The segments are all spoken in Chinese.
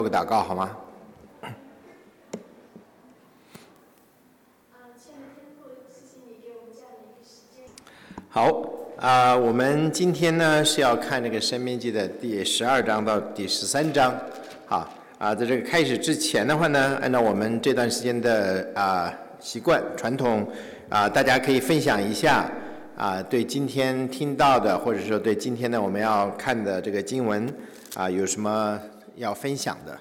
做个祷告好吗？好，我们今天呢是要看这个《申命记》的第12章到第13章。好，在这个开始之前的话呢，按照我们这段时间的习惯传统，大家可以分享一下对今天听到的，或者说对今天呢我们要看的这个经文有什么要分享的。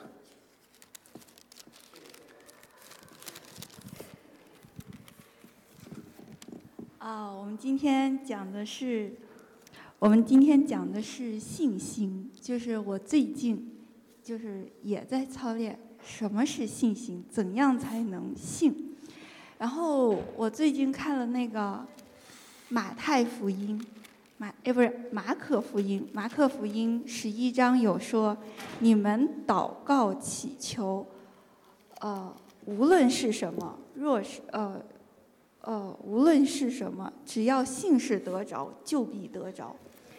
我们今天讲的是信心，就是我最近也在操练什么是信心，怎样才能信。然后我最近看了那个马可福音11章有说，你们祷告祈求，无论是什么，无论是什么，只要信是得着，就必得着。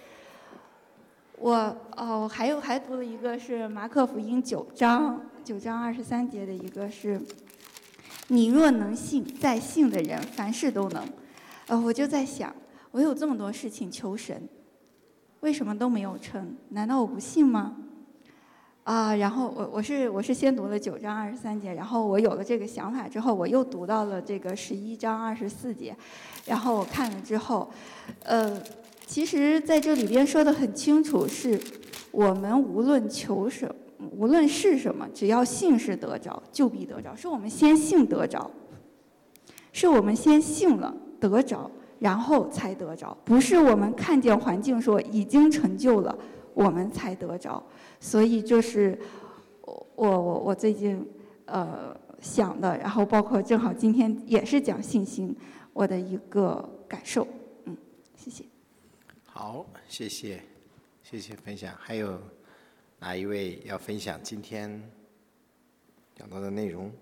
我还读了一个是马可福音9章23节的一个是，你若能信，在信的人凡事都能。我就在想，我有这么多事情求神，为什么都没有成？难道我不信吗？然后我是先读了9章23节，然后我有了这个想法之后，我又读到了这个11章24节，然后我看了之后，其实在这里边说的很清楚，是我们无论求什么，无论是什么，只要信是得着，就必得着。是我们先信得着，是我们先信了得着，然后才得着，不是我们看见环境说已经成就了，我们才得着。所以就是我最近想的，然后包括正好今天也是讲信心，我的一个感受。谢谢。 好，谢谢分享。还有哪一位要分享今天讲到的内容？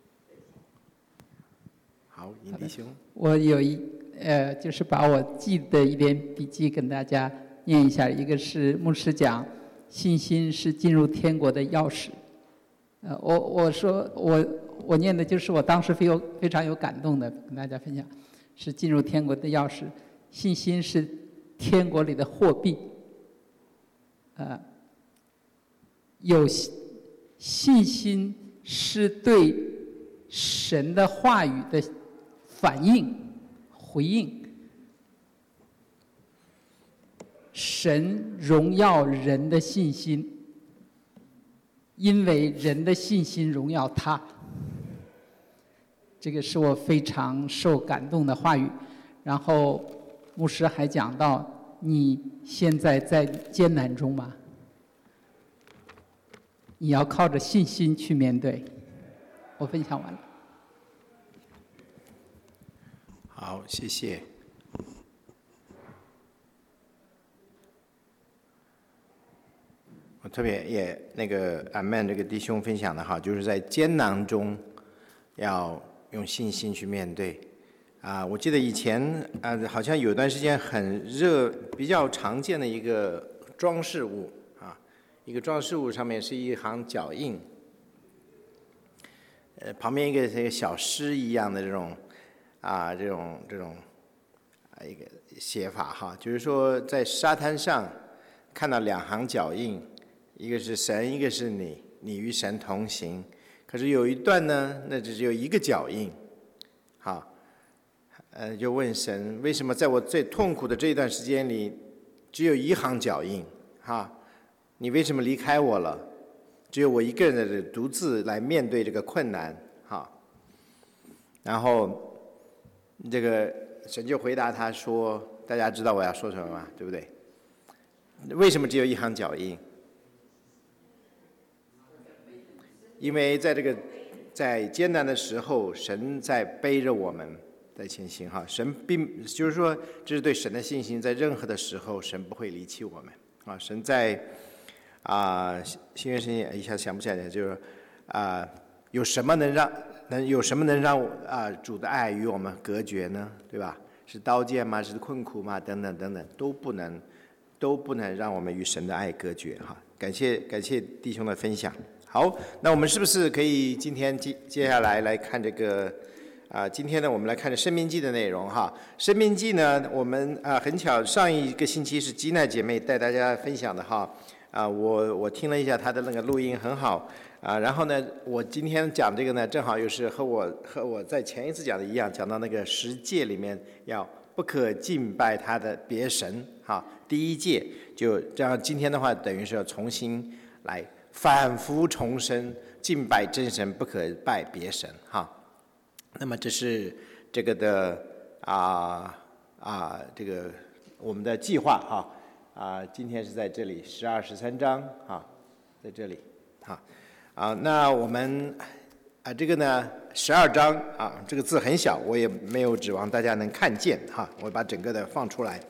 好，尹弟兄。 我有就是把我记的一点笔记跟大家念一下。一个是牧师讲，信心是进入天国的钥匙。我念的就是我当时非常有感动的，跟大家分享，是进入天国的钥匙。信心是天国里的货币。有信心是对神的话语的反应、回应。神荣耀人的信心，因为人的信心荣耀他。这个是我非常受感动的话语。然后牧师还讲到，你现在在艰难中吗？你要靠着信心去面对。我分享完了。 好，谢谢。我特别也那个阿曼这个弟兄分享的好，就是在艰难中要用信心去面对。我记得以前好像有段时间很热，比较常见的一个装饰物一个装饰物上面是一行脚印，旁边一个小诗一样的这种一个写法就是说在沙滩上看到2行脚印，一个是神，一个是你与神同行。可是有一段呢，那只有一个脚印，就问神，为什么在我最痛苦的这一段时间里，只有1行脚印，你为什么离开我了？只有我一个人的独自来面对这个困难，然后这个神就回答他说，大家知道我要说什么吗？对不对？为什么只有1行脚印？因为在艰难的时候，神在背着我们在前行神就是说，这是对神的信心，在任何的时候，神不会离弃我们神在新约圣经一下想不起来，就是有什么能让主的爱与我们隔绝呢？对吧？是刀剑吗？是困苦吗？等等等等，都不能让我们与神的爱隔绝感谢弟兄的分享。 好，那我们是不是可以今天接下来来看这个今天呢，我们来看这《申命记》的内容哈。《申命记》呢，我们很巧，上一个星期是吉娜姐妹带大家分享的哈。我听了一下她的那个录音，很好然后呢，我今天讲这个呢，正好又是和我在前一次讲的一样，讲到那个10诫里面要不可敬拜他的别神哈。第1诫就这样，今天的话等于是要重新来反复重申敬拜真神，不可拜别神哈。那么这是这个的这个我们的计划哈今天是在这里12、13章在这里那我们这个呢12章这个字很小，我也没有指望大家能看见我把整个的放出来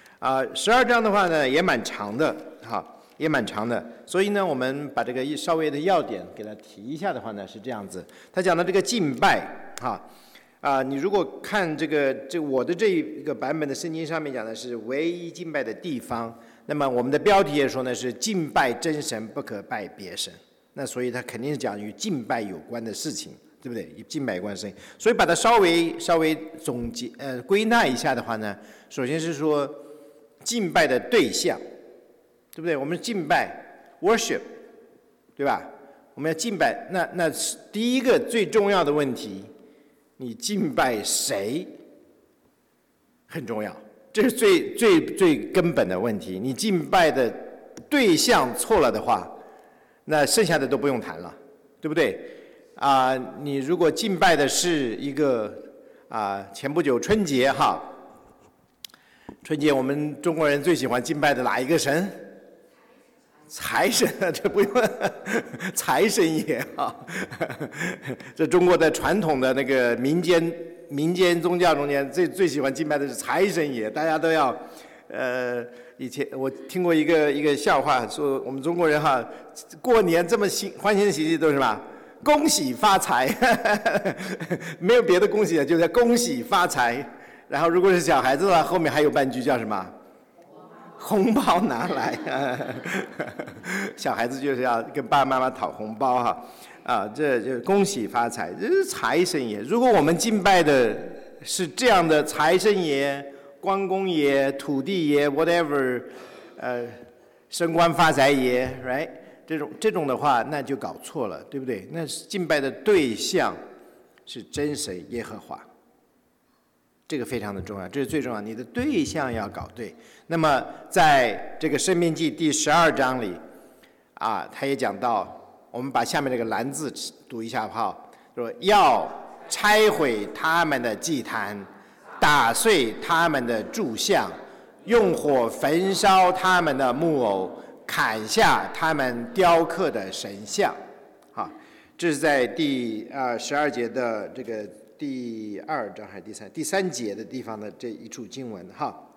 12章的话呢也蛮长的也蛮长的，所以呢我们把这个稍微的要点给它提一下的话呢是这样子。他讲的这个敬拜你如果看我的这一个版本的圣经上面讲的是唯一敬拜的地方，那么我们的标题也说呢是敬拜真神，不可拜别神。那所以它肯定是讲与敬拜有关的事情，对不对？与敬拜有关的事情，所以把它稍微总结归纳一下的话呢，首先是说敬拜的对象，对不对？我们敬拜 worship， 对吧？我们要敬拜，那第一个最重要的问题，你敬拜谁很重要，这是最根本的问题。你敬拜的对象错了的话，那剩下的都不用谈了，对不对？你如果敬拜的是一个前不久春节春节我们中国人最喜欢敬拜的哪一个神？财神这不用财神爷这中国的传统的那个民间宗教中间最喜欢敬拜的是财神爷，大家都要以前我听过一个笑话，说我们中国人过年这么欢欣喜气都是什么？恭喜发财没有别的恭喜的，就叫恭喜发财。然后如果是小孩子的话，后面还有半句叫什么？红包拿来小孩子就是要跟爸爸妈妈讨红包这就恭喜发财，这是财神爷。如果我们敬拜的是这样的财神爷、关公爷、土地爷 whatever 升官发财爷 right 这种的话，那就搞错了，对不对？那敬拜的对象是真神耶和华，这个非常的重要，这是最重要，你的对象要搞对。那么在这个申命记第12章里他也讲到，我们把下面这个蓝字读一下说要拆毁他们的祭坛，打碎他们的柱像，用火焚烧他们的木偶，砍下他们雕刻的神像这是在第12节的这个第2章还是第3节的地方的这一处经文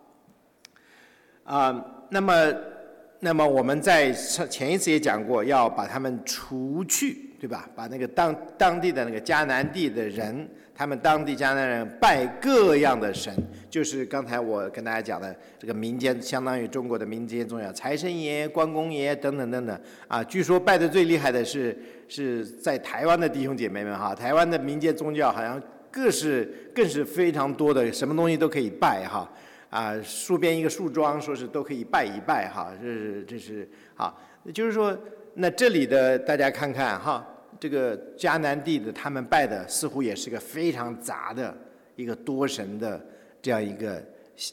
那么我们在前一次也讲过，要把他们除去，对吧？把那个当地的那个迦南地的人，他们当地迦南人拜各样的神，就是刚才我跟大家讲的这个民间，相当于中国的民间宗教，财神爷、关公爷等等等等据说拜的最厉害的是在台湾的弟兄姐妹们台湾的民间宗教好像更是非常多的，什么东西都可以拜树边一个树桩，说是都可以拜一拜这是就是说，那这里的大家看看这个迦南地的他们拜的似乎也是个非常杂的一个多神的这样一个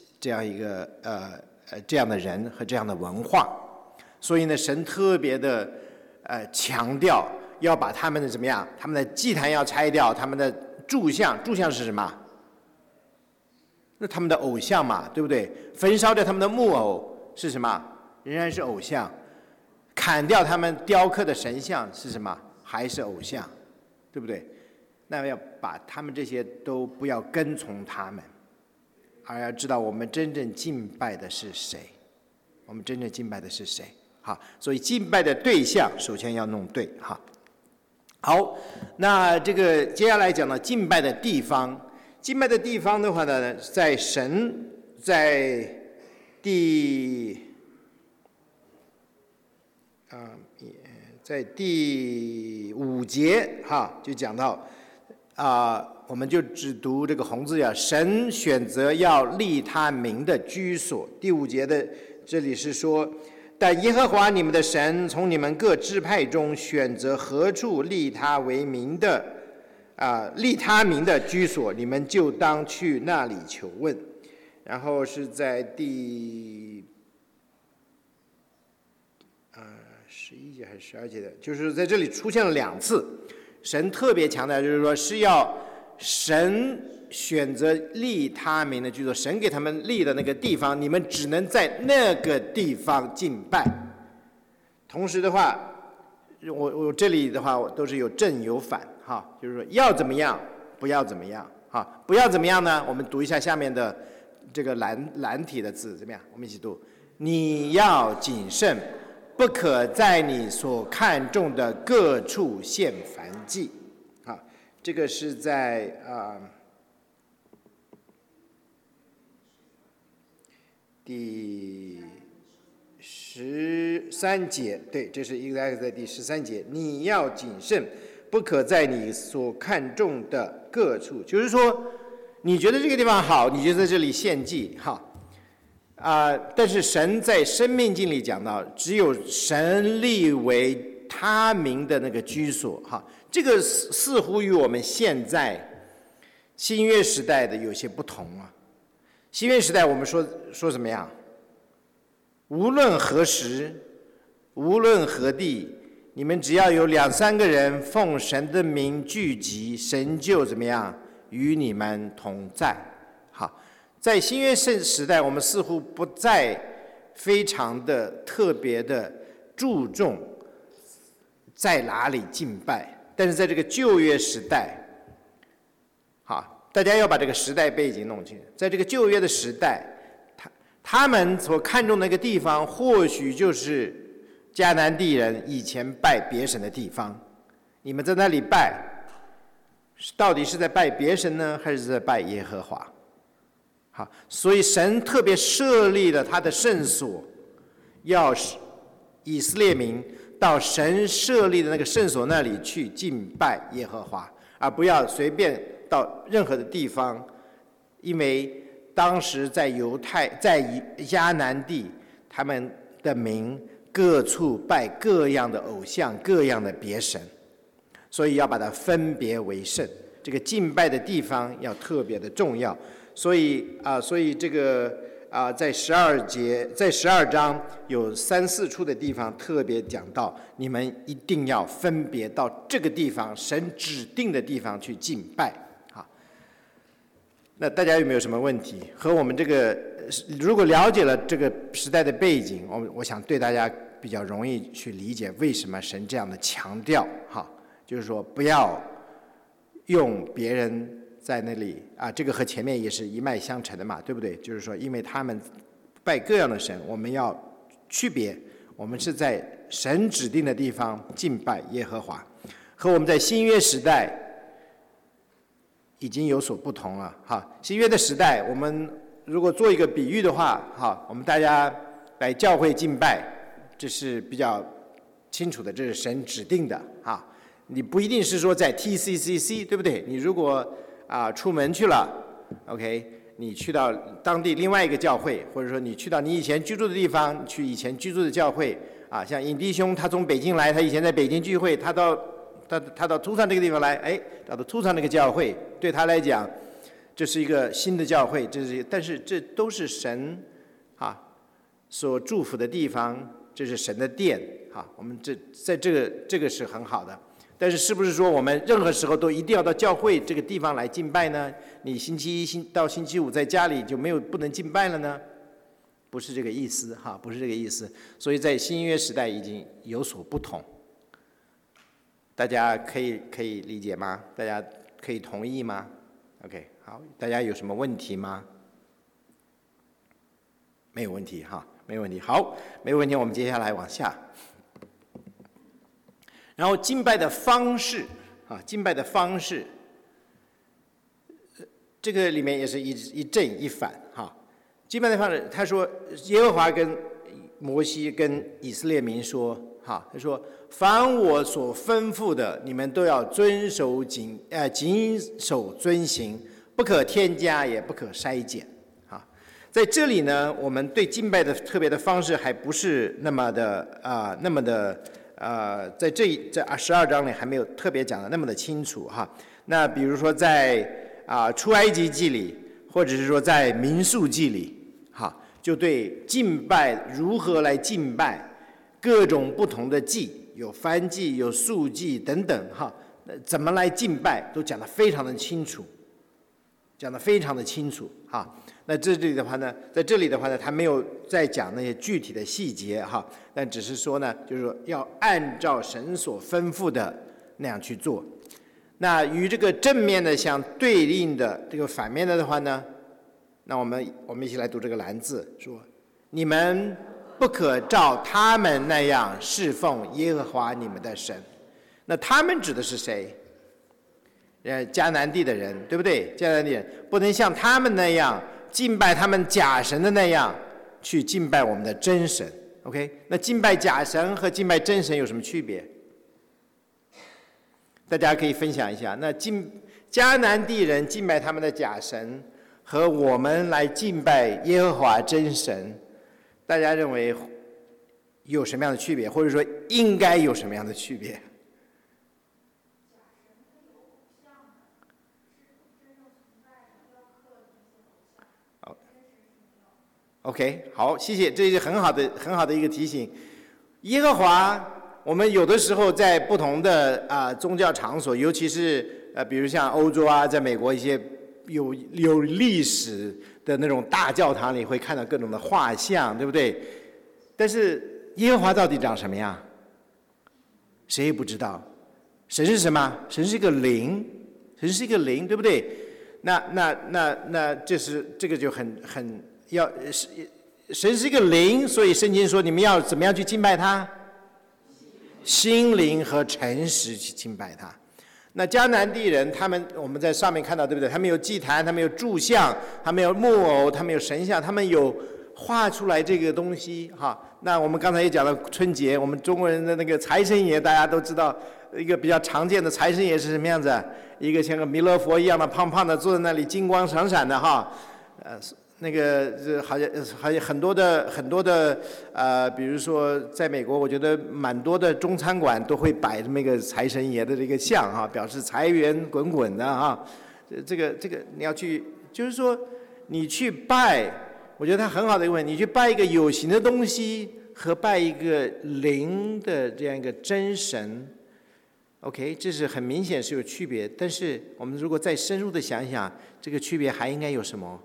这样的人和这样的文化，所以呢，神特别的强调要把他们的怎么样，他们的祭坛要拆掉，他们的柱像是什么？那他们的偶像嘛，对不对？焚烧掉他们的木偶是什么？仍然是偶像。砍掉他们雕刻的神像是什么？还是偶像，对不对？那要把他们这些都不要跟从他们，而要知道我们真正敬拜的是谁，我们真正敬拜的是谁。所以敬拜的对象首先要弄对好，那这个接下来讲到敬拜的地方。敬拜的地方的话呢，在神在在第5节哈就讲到我们就只读这个红字呀，神选择要立他名的居所。第5节的这里是说，但耶和华你们的神从你们各支派中选择何处立他为名的立他名的居所，你们就当去那里求问。然后是在第11节还是12节的，就是在这里出现了2次，神特别强调，就是说是要神选择立他名的居所，神给他们立的那个地方，你们只能在那个地方敬拜。同时的话，我这里的话都是有正有反哈，就是说要怎么样，不要怎么样哈。不要怎么样呢？我们读一下下面的这个蓝体的字，怎么样？我们一起读：你要谨慎，不可在你所看重的各处献燔祭。这个是在第13节，对，这是exactly在第13节。你要谨慎，不可在你所看重的各处，就是说，你觉得这个地方好，你就在这里献祭，好，但是神在申命记里讲到，只有神立为他名的那个居所，哈，这个似乎与我们现在新约时代的有些不同啊。新约时代我们说什么样？无论何时，无论何地，你们只要有2、3个人奉神的名聚集，神就怎么样与你们同在。好，在新约时代，我们似乎不再非常的特别的注重在哪里敬拜，但是在这个旧约时代，好，大家要把这个时代背景弄清楚。在这个旧约的时代，他们所看重的一个地方，或许就是迦南地人以前拜别神的地方。你们在那里拜，到底是在拜别神呢，还是在拜耶和华？好，所以神特别设立了他的圣所，要以色列民到神设立的那个圣所那里去敬拜耶和华，而不要随便到任何的地方，因为当时在迦南地，他们的民各处拜各样的偶像，各样的别神，所以要把它分别为圣。这个敬拜的地方要特别的重要。所以这个在12章有3、4处的地方特别讲到，你们一定要分别到这个地方，神指定的地方去敬拜。那大家有没有什么问题？和我们这个，如果了解了这个时代的背景，我想对大家比较容易去理解为什么神这样的强调，就是说不要用别人在那里这个和前面也是一脉相承的嘛，对不对？就是说，因为他们拜各样的神，我们要区别，我们是在神指定的地方敬拜耶和华，和我们在新约时代已经有所不同了。新约的时代，我们如果做一个比喻的话，我们大家来教会敬拜，这是比较清楚的，这是神指定的你不一定是说在 TCCC， 对不对？你如果出门去了 ，OK， 你去到当地另外一个教会，或者说你去到你以前居住的地方，去以前居住的教会像尹弟兄，他从北京来，他以前在北京聚会，他到突山这个地方来，到突山那个教会，对他来讲，这是一个新的教会，但是这都是神所祝福的地方，这是神的殿我们在这个是很好的。但是是不是说我们任何时候都一定要到教会这个地方来敬拜呢？你星期一到星期五在家里就不能敬拜了呢？不是这个意思不是这个意思。所以在新约时代已经有所不同，大家可以理解吗？大家可以同意吗 ？OK， 好，大家有什么问题吗？没有问题没有问题。好，没有问题，我们接下来往下。然后敬拜的方式敬拜的方式，这个里面也是一正一反敬拜的方式，他说耶和华跟摩西跟以色列民说哈，他说：“凡我所吩咐的，你们都要遵守谨守遵行，不可添加，也不可筛减。”啊，在这里呢，我们对敬拜的特别的方式还不是那么的在这12章里还没有特别讲的那么的清楚哈。那比如说在出埃及记里，或者是说在民数记里，哈，就对敬拜如何来敬拜，各种不同的祭，有燔祭、有素祭等等哈，怎么来敬拜都讲得非常的清楚，哈。那在这里的话呢，他没有再讲那些具体的细节哈，但只是说呢，就是说要按照神所吩咐的那样去做。那与这个正面的相对应的这个反面的话呢，那我们一起来读这个蓝字，说：你们不可照他们那样侍奉耶和华你们的神。那他们指的是谁？迦南地的人，对不对？迦南地人不能像他们那样敬拜他们假神的那样去敬拜我们的真神。OK， 那敬拜假神和敬拜真神有什么区别？大家可以分享一下。那迦南地人敬拜他们的假神，和我们来敬拜耶和华真神，大家认为有什么样的区别，或者说应该有什么样的区别？OK， 好，谢谢，这是很好的一个提醒。耶和华，我们有的时候在不同的宗教场所，尤其是比如像欧洲在美国一些有历史的那种大教堂里，会看到各种的画像，对不对？但是耶和华到底长什么样？谁也不知道。神是什么？神是一个灵，对不对？那这个就很神是一个灵，所以圣经说你们要怎么样去敬拜他？心灵和诚实去敬拜他。那迦南地人，我们在上面看到，对不对？他们有祭坛，他们有柱像，他们有木偶，他们有神像，他们有画出来这个东西哈。那我们刚才也讲了春节，我们中国人的那个财神爷，大家都知道，一个比较常见的财神爷是什么样子？一个像个弥勒佛一样的胖胖的，坐在那里金光闪闪的哈。那个好像很多的比如说在美国，我觉得蛮多的中餐馆都会摆这么一个财神爷的这个像哈，表示财源滚滚的哈。这个你要去，就是说你去拜，我觉得它很好的一个问题，你去拜一个有形的东西和拜一个灵的这样一个真神 ，OK， 这是很明显是有区别。但是我们如果再深入的想一想，这个区别还应该有什么？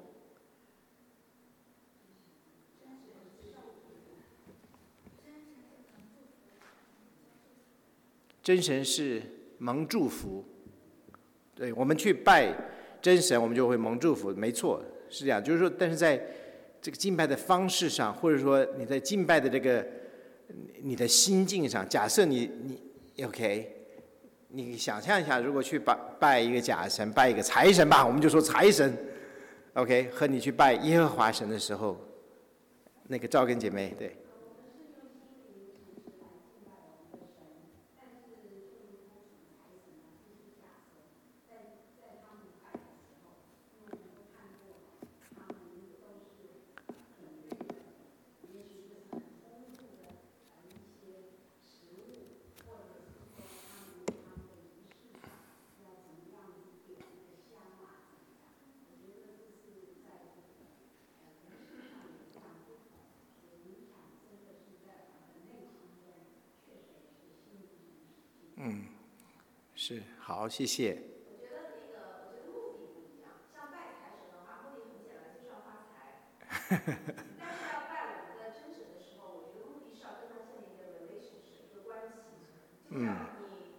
真神是蒙祝福，对，我们去拜真神，我们就会蒙祝福，没错，是这样。就是说，但是在这个敬拜的方式上，或者说你在敬拜的这个你的心境上，假设你 OK， 你想象一下，如果去拜一个假神，拜一个财神吧，我们就说财神 ，OK， 和你去拜耶和华神的时候，那个赵根姐妹，对。是，好，谢谢。 我觉得目的不一样，像拜财神的话，目的很简单，就是要发财。但是要拜我们的真神的时候，我觉得目的是要跟他建立一个 relationship， 一个关系。就像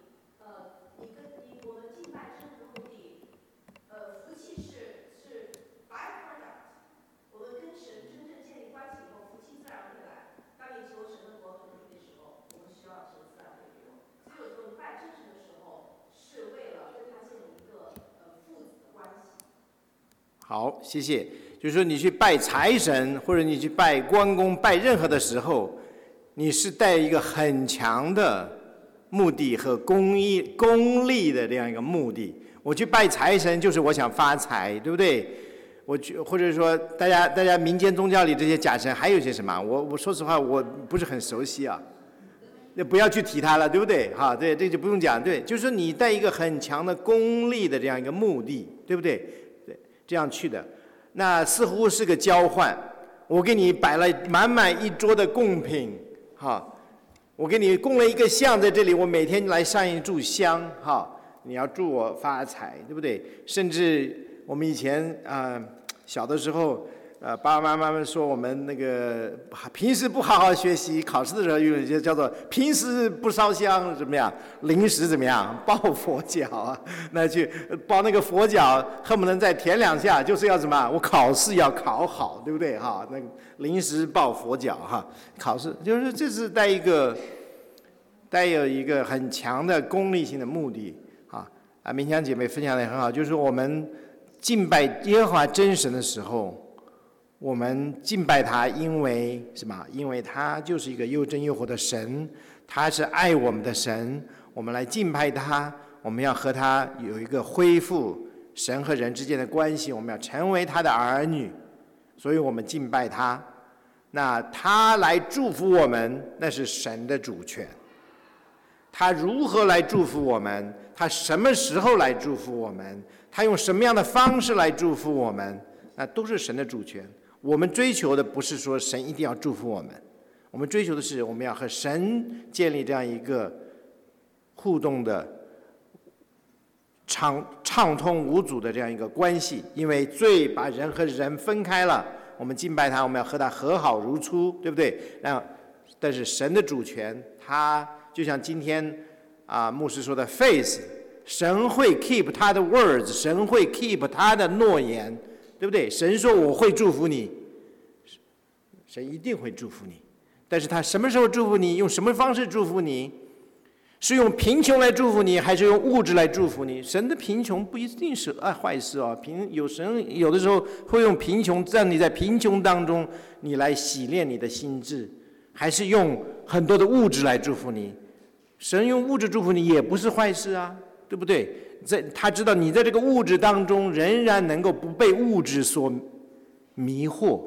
我们敬拜真的目的，福气是 byproduct。我们跟神真正建立关系以后，福气自然会来。当你求神的国和利的时候，我们需要神自然会给我。所以有时候你拜真神的时候，是为了跟他建立一个父子的关系。 好，谢谢。就是说，你去拜财神，或者你去拜关公，拜任何的时候， 你是带一个很强的目的和功利的这样一个目的。我去拜财神就是我想发财，对不对？或者说大家民间宗教里这些假神还有些什么？我说实话我不是很熟悉啊，那不要去提它了，对不对？哈，对，这就不用讲。对，就是说你带一个很强的功利的这样一个目的，对不对？对，这样去的，那似乎是个交换。我给你摆了满满一桌的贡品，哈，我给你供了一个香在这里，我每天来上一炷香，哈，你要祝我发财，对不对？甚至我们以前小的时候，爸爸妈妈说我们那个平时不好好学习，考试的时候有些叫做平时不烧香怎么样，临时怎么样抱佛脚啊，那去抱那个佛脚，恨不能再舔2下，就是要什么？我考试要考好，对不对？哈，那个临时抱佛脚哈，考试就是这是带有一个很强的功利性的目的啊。明香姐妹分享的也很好，就是我们敬拜耶和华真神的时候。我们敬拜他，因为什么？因为他就是一个又真又活的神，他是爱我们的神。我们来敬拜他，我们要和他有一个恢复神和人之间的关系，我们要成为他的儿女，所以我们敬拜他。那他来祝福我们，那是神的主权。他如何来祝福我们？他什么时候来祝福我们？他用什么样的方式来祝福我们？那都是神的主权。我们追求的不是说神一定要祝福我们，我们追求的是我们要和神建立这样一个互动的畅通无阻的这样一个关系。因为罪把人和人分开了，我们敬拜他，我们要和他和好如初，对不对？但是神的主权，他就像今天牧师说的 faith， 神会 keep 他的 words， 神会 keep 他的诺言，对不对？神说我会祝福你，神一定会祝福你，但是他什么时候祝福你，用什么方式祝福你，是用贫穷来祝福你，还是用物质来祝福你？神的贫穷不一定是坏事哦，神有的时候会用贫穷，让你在贫穷当中你来洗炼你的心智，还是用很多的物质来祝福你。神用物质祝福你也不是坏事啊，对不对？他知道你在这个物质当中仍然能够不被物质所迷惑，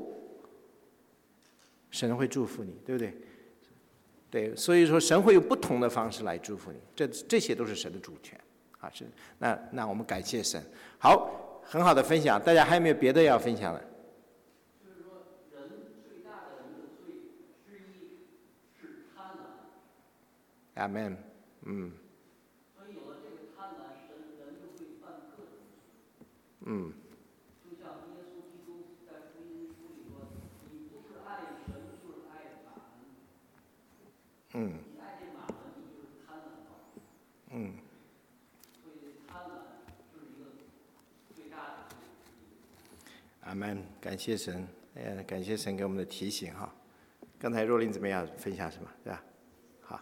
神会祝福你，对不对？对，所以说神会有不同的方式来祝福你，这些都是神的主权啊。是，那我们感谢神。好，很好的分享，大家还有没有别的要分享的？ 就是说，人最大的一个罪之一是贪婪。 阿们， 所以有了这个贪婪，人就会犯各种罪。就像耶稣基督在福音书里说：“你不是爱神，就是爱马门。”你爱这马门，你就是贪婪到。所以贪婪是一个最大的罪。 阿们，感谢神，感谢神给我们的提醒哈。刚才若琳怎么样分享什么，对吧？好。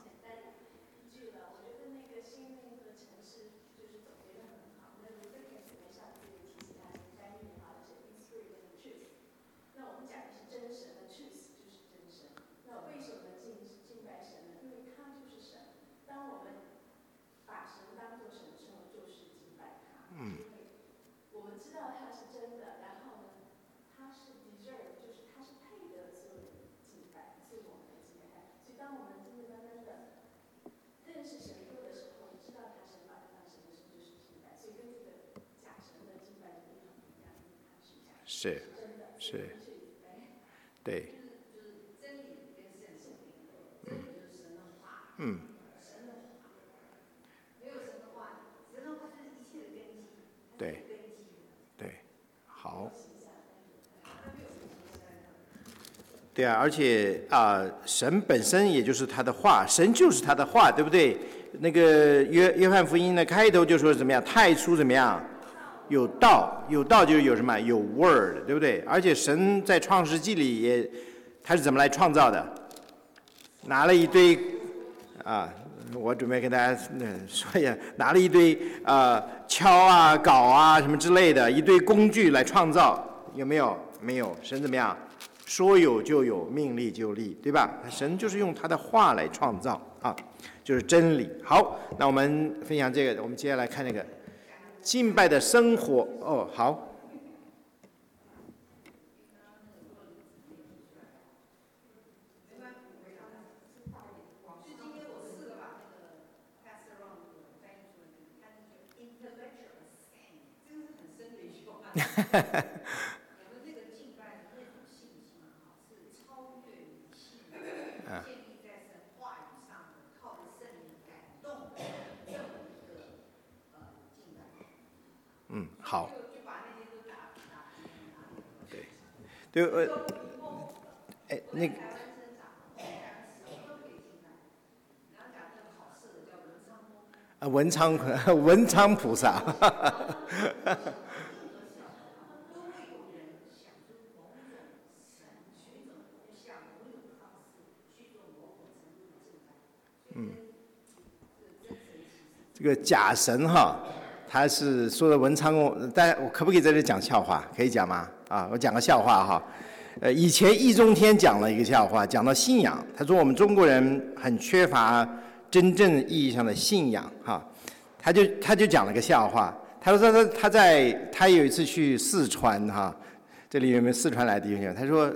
是，对，对，对，好，对啊，而且神本身也就是他的话，神就是他的话，对不对？那个约翰福音的开头就说怎么样？太初怎么样？有道，有道就是有什么？有 word， 对不对？而且神在创世纪里他是怎么来创造的？拿了一堆我准备跟大家说一下，拿了一堆锹啊、镐啊什么之类的一堆工具来创造，有没有？没有。神怎么样？ 说有就有，命立就立，对吧？神就是用他的话来创造啊，就是真理。好，那我们分享这个，我们接下来看那个敬拜的生活。哦，好。 我们这个敬拜的那种信心是超越理性的，建立在神话语上的，靠着圣灵感动的这么一个敬拜。 好。 就把那些都打对，那个。文昌菩萨。这个假神哈，他是说的文昌公，但我可不可以在这讲笑话？可以讲吗？啊，我讲个笑话哈。以前易中天讲了一个笑话，讲到信仰，他说我们中国人很缺乏真正意义上的信仰哈。他就讲了个笑话，他说他有一次去四川哈。这里有没有四川来的弟兄？他说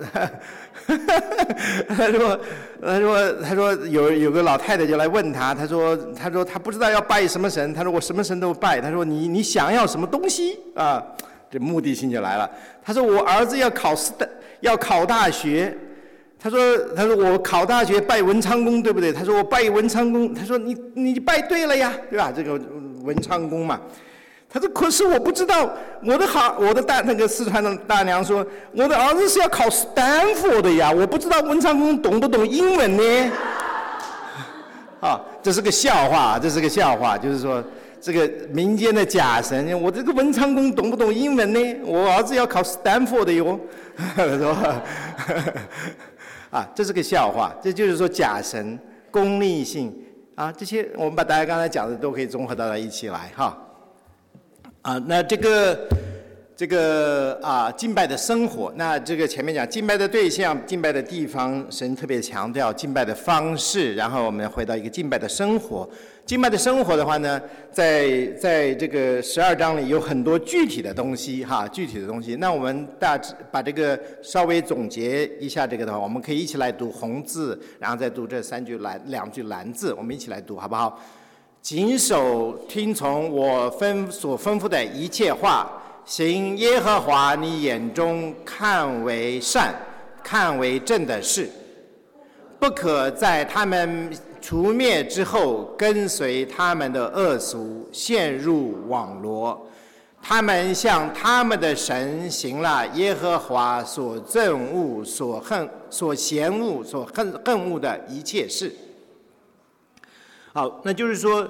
有个老太太就来问他，他说他不知道要拜什么神，他说我什么神都拜，他说你想要什么东西啊？这目的性就来了。他说我儿子要考大学，他说我考大学拜文昌公对不对？他说我拜文昌公，他说你拜对了呀，对吧？这个文昌公嘛。他说：“可是我不知道，我的那个四川的大娘说，我的儿子是要考斯坦福的呀，我不知道文昌公懂不懂英文呢？”啊，这是个笑话，就是说这个民间的假神，我这个文昌公懂不懂英文呢？我儿子要考斯坦福的哟，是吧？啊，这是个笑话，这就是说假神功利性啊，这些我们把大家刚才讲的都可以综合到一起来哈。那这个敬拜的生活，那这个前面讲敬拜的对象、敬拜的地方，神特别强调敬拜的方式，然后我们回到一个敬拜的生活。敬拜的生活的话呢，在这个12章里有很多具体的东西哈，具体的东西。那我们大致把这个稍微总结一下这个的话，我们可以一起来读红字，然后再读这2句蓝字，我们一起来读好不好？谨守听从我所吩咐的一切话，行耶和华你眼中看为善、看为正的事，不可在他们除灭之后跟随他们的恶俗，陷入网罗。他们向他们的神行了耶和华所憎恶、所嫌恶、所恨恶的一切事。好，那就是说，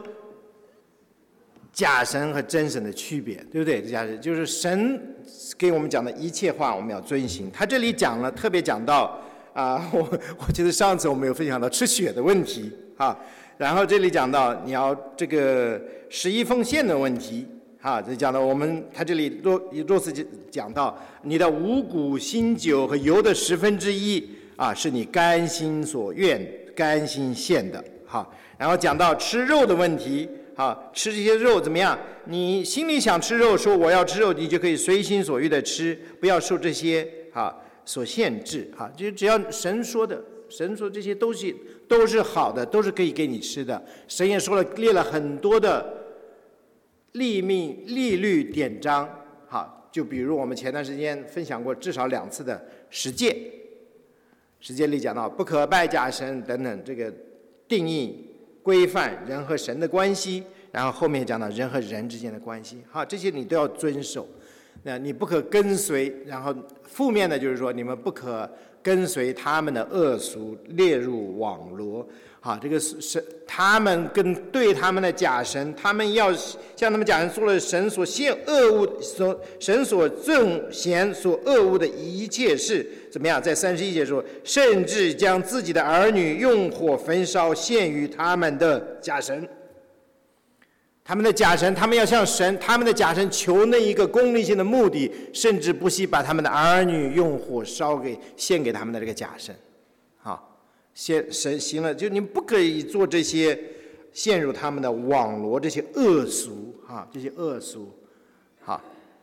假神和真神的区别，对不对？假神就是神给我们讲的一切话，我们要遵行。他这里讲了，特别讲到我记得上次我们有分享到吃血的问题啊，然后这里讲到你要这个11奉献的问题啊，这讲到他这里若是讲到你的五谷、新酒和油的1/10啊，是你甘心所愿、甘心献的。好，然后讲到吃肉的问题，好，吃这些肉怎么样？你心里想吃肉，说我要吃肉，你就可以随心所欲的吃，不要受这些所限制。就只要神说这些东西都是好的，都是可以给你吃的。神也说了，列了很多的利律典章。好，就比如我们前段时间分享过至少2次的10诫，10诫里讲到不可拜假神等等，这个定义规范人和神的关系，然后后面讲到人和人之间的关系，好，这些你都要遵守。那你不可跟随，然后负面的就是说你们不可跟随他们的恶俗，列入网罗。好，这个是他们对他们的假神，他们要向他们假神做了神所憎恶、神所憎嫌、所恶恶的一切事，怎么样？在31节说，甚至将自己的儿女用火焚烧，献于他们的假神。 他们的假神，他们要向神，他们的假神求那一个功利性的目的，甚至不惜把他们的儿女用火献给他们的这个假神。好，神行了，就你不可以做这些陷入他们的网罗，这些恶俗啊，这些恶俗。好，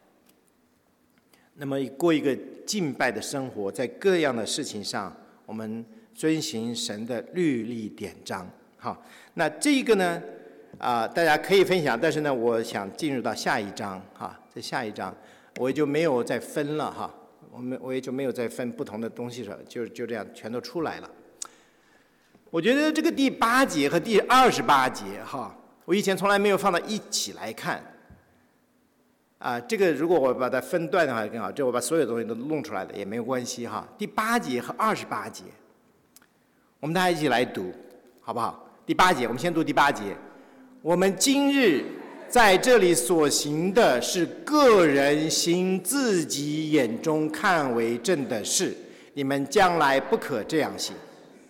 那么过一个敬拜的生活，在各样的事情上，我们遵行神的律例典章。好，那这个呢？大家可以分享，但是呢，我想进入到下一章哈，在下一章我也就没有再分了哈，我也就没有再分不同的东西了，就这样全都出来了。我觉得这个第8节和第28节哈，我以前从来没有放到一起来看。这个如果我把它分段的话更好，这我把所有东西都弄出来的也没有关系哈。第8节和28节，我们大家一起来读，好不好？第8节，我们先读第8节。我们今日在这里所行的是个人行自己眼中看为正的事，你们将来不可这样行。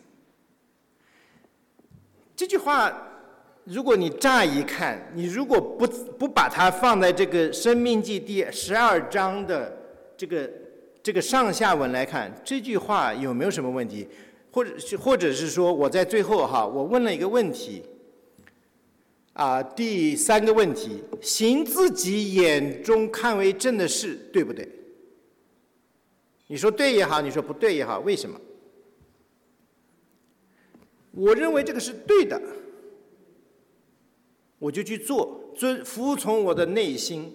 这句话，如果你乍一看，你如果不把它放在这个《申命记》第12章的这个上下文来看，这句话有没有什么问题？或者是说，我在最后哈，我问了一个问题。第3个问题，行自己眼中看为正的事，对不对？你说对也好，你说不对也好，为什么？我认为这个是对的，我就去做，服从我的内心，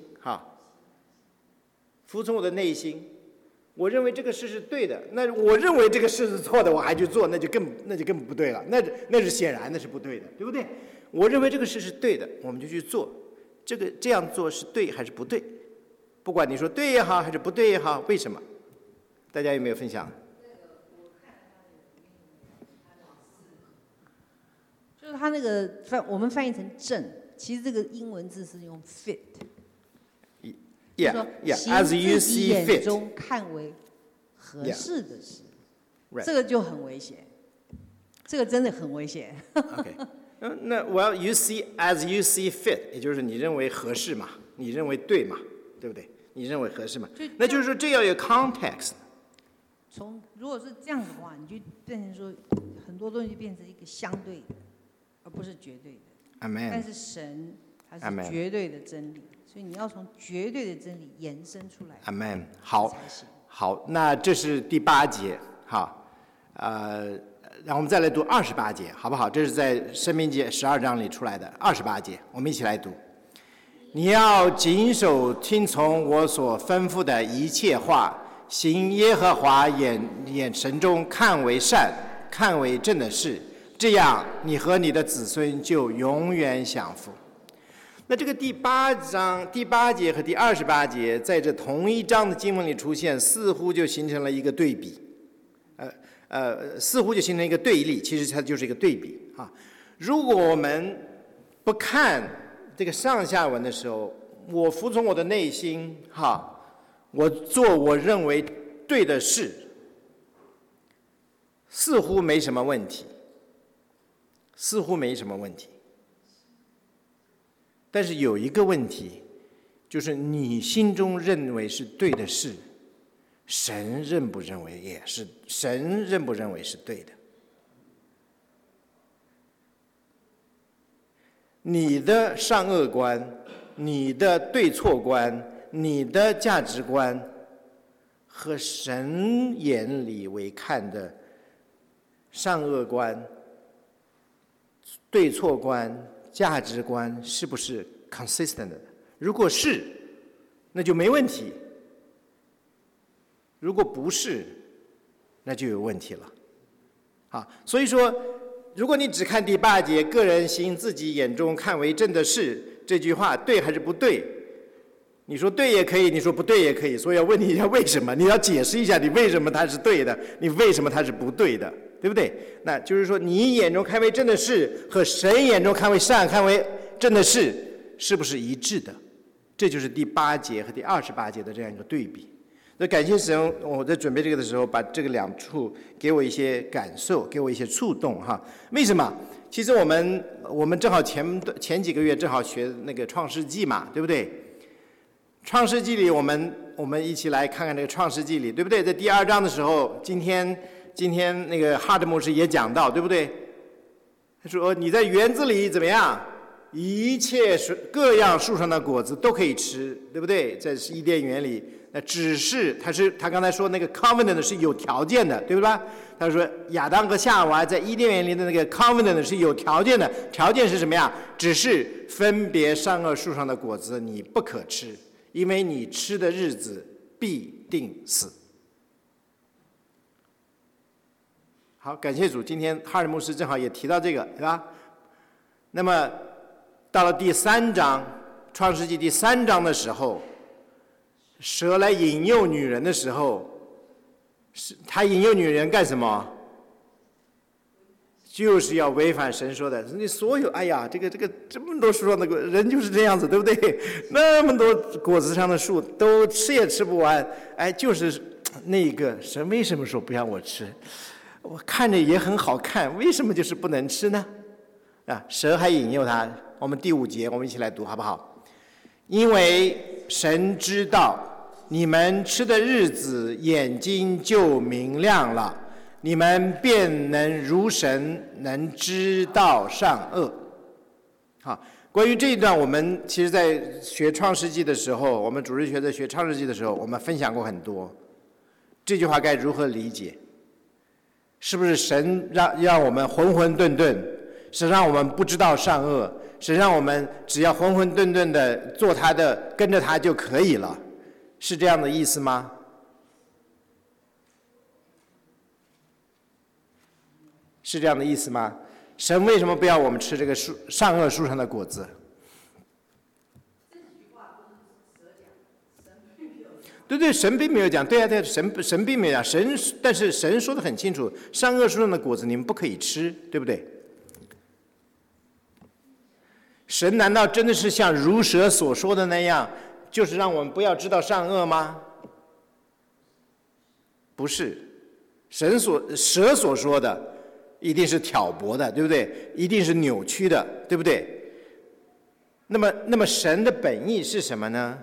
服从我的内心。我认为这个事是对的，那我认为这个事是错的，我还去做，那就更不对了，那是显然那是不对的，对不对？我认为这个事是对的，我们就去做。这样做是对还是不对？不管你说对也好还是不对也好，为什么？大家有没有分享？ 就是他那个我们翻译成正，其实这个英文字是用 fit。Yeah, as you see fit。 眼中看为合适的事，这个就很危险，这个真的很危险。 OK。那you see as you see fit， 也就是你认为合适嘛，你认为对嘛，对不对？你认为合适嘛？那就是说这要有 context。 如果是这样的话，你就变成说很多东西就变成一个相对的，而不是绝对的。 Amen。 但是神它是绝对的真理，所以你要从绝对的真理延伸出来。 Amen。好，那这是第8节，好，然后我们再来读28节，好不好？这是在《申命记》12章里出来的28节，我们一起来读。你要谨守听从我所吩咐的一切话，行耶和华眼神中看为善、看为正的事，这样你和你的子孙就永远享福。那这个第8节和第28节在这同一章的经文里出现，似乎就形成了一个对比。似乎就形成一个对立，其实它就是一个对比啊。如果我们不看这个上下文的时候，我服从我的内心我做我认为对的事，似乎没什么问题，但是有一个问题，就是你心中认为是对的事，神认不认为是对的？你的善恶观、你的对错观、你的价值观，和神眼里为看的善恶观、对错观、价值观是不是 consistent 的？如果是，那就没问题。如果不是，那就有问题了。所以说，如果你只看第8节，个人行自己眼中看为正的事，这句话对还是不对？你说对也可以，你说不对也可以，所以要问你一下为什么，你要解释一下你为什么它是对的，你为什么它是不对的，对不对？那就是说，你眼中看为正的事和神眼中看为善、看为正的事是不是一致的？这就是第8节和第28节的这样一个对比。那感谢神，我在准备这个的时候，把这个2处给我一些感受，给我一些触动为什么？ 其实我们正好前几个月正好学那个创世纪嘛，对不对？创世纪里我们一起来看看这个创世纪里，对不对？在第2章的时候，今天那个哈德牧师也讲到，对不对？他说你在园子里怎么样？一切各样树上的果子都可以吃，对不对？在伊甸园里，那只是他刚才说那个 covenant 是有条件的，对吧？他说亚当和夏娃在伊甸园里的那个 covenant 是有条件的，条件是什么呀？只是分别善恶树上的果子你不可吃，因为你吃的日子必定死。好，感谢主，今天哈尔牧师正好也提到这个，对吧？那么到了第3章，创世纪第3章的时候，蛇来引诱女人的时候，他引诱女人干什么？就是要违反神说的。你所有，哎呀，这么多树上的果，人就是这样子，对不对？那么多果子上的树都吃也吃不完，哎，就是那个神为什么说不让我吃？我看着也很好看，为什么就是不能吃呢？啊，蛇还引诱他。我们第5节，我们一起来读好不好？因为神知道你们吃的日子，眼睛就明亮了，你们便能如神，能知道善恶。好，关于这一段，我们其实在学创世纪的时候，我们主日学在学创世纪的时候，我们分享过很多。这句话该如何理解？是不是神让我们浑浑沌沌？是让我们不知道善恶？是让我们只要浑浑沌沌的做他的，跟着他就可以了？是这样的意思吗？是这样的意思吗？神为什么不要我们吃这个善恶树上的果子？对，神并没有讲，对啊，神并没有讲，但是神说得很清楚，善恶树上的果子你们不可以吃，对不对？神难道真的是像如蛇所说的那样，就是让我们不要知道善恶吗？不是，蛇所说的一定是挑拨的，对不对？一定是扭曲的，对不对？那么神的本意是什么呢？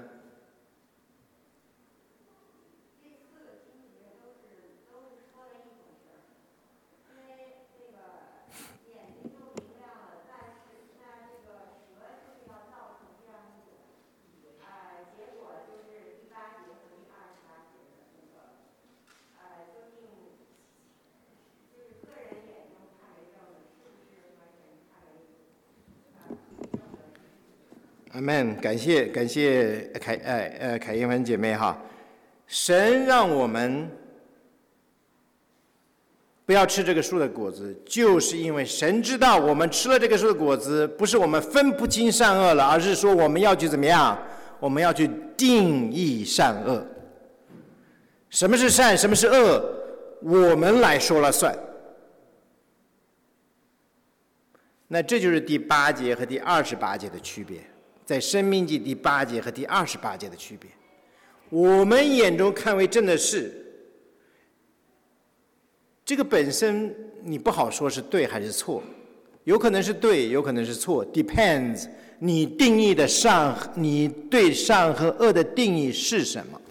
阿们，感谢凯英文姐妹哈，神让我们不要吃这个树的果子，就是因为神知道我们吃了这个树的果子，不是我们分不清善恶了，而是说我们要去怎么样？我们要去定义善恶。什么是善，什么是恶，我们来说了算。那这就是第8节和第28节的区别。在申命记第8节和第28节的区别，我们眼中看为正的事，这个本身你不好说是对还是错，有可能是对，有可能是错 ，depends 你定义的善，你对善和恶的定义是什么？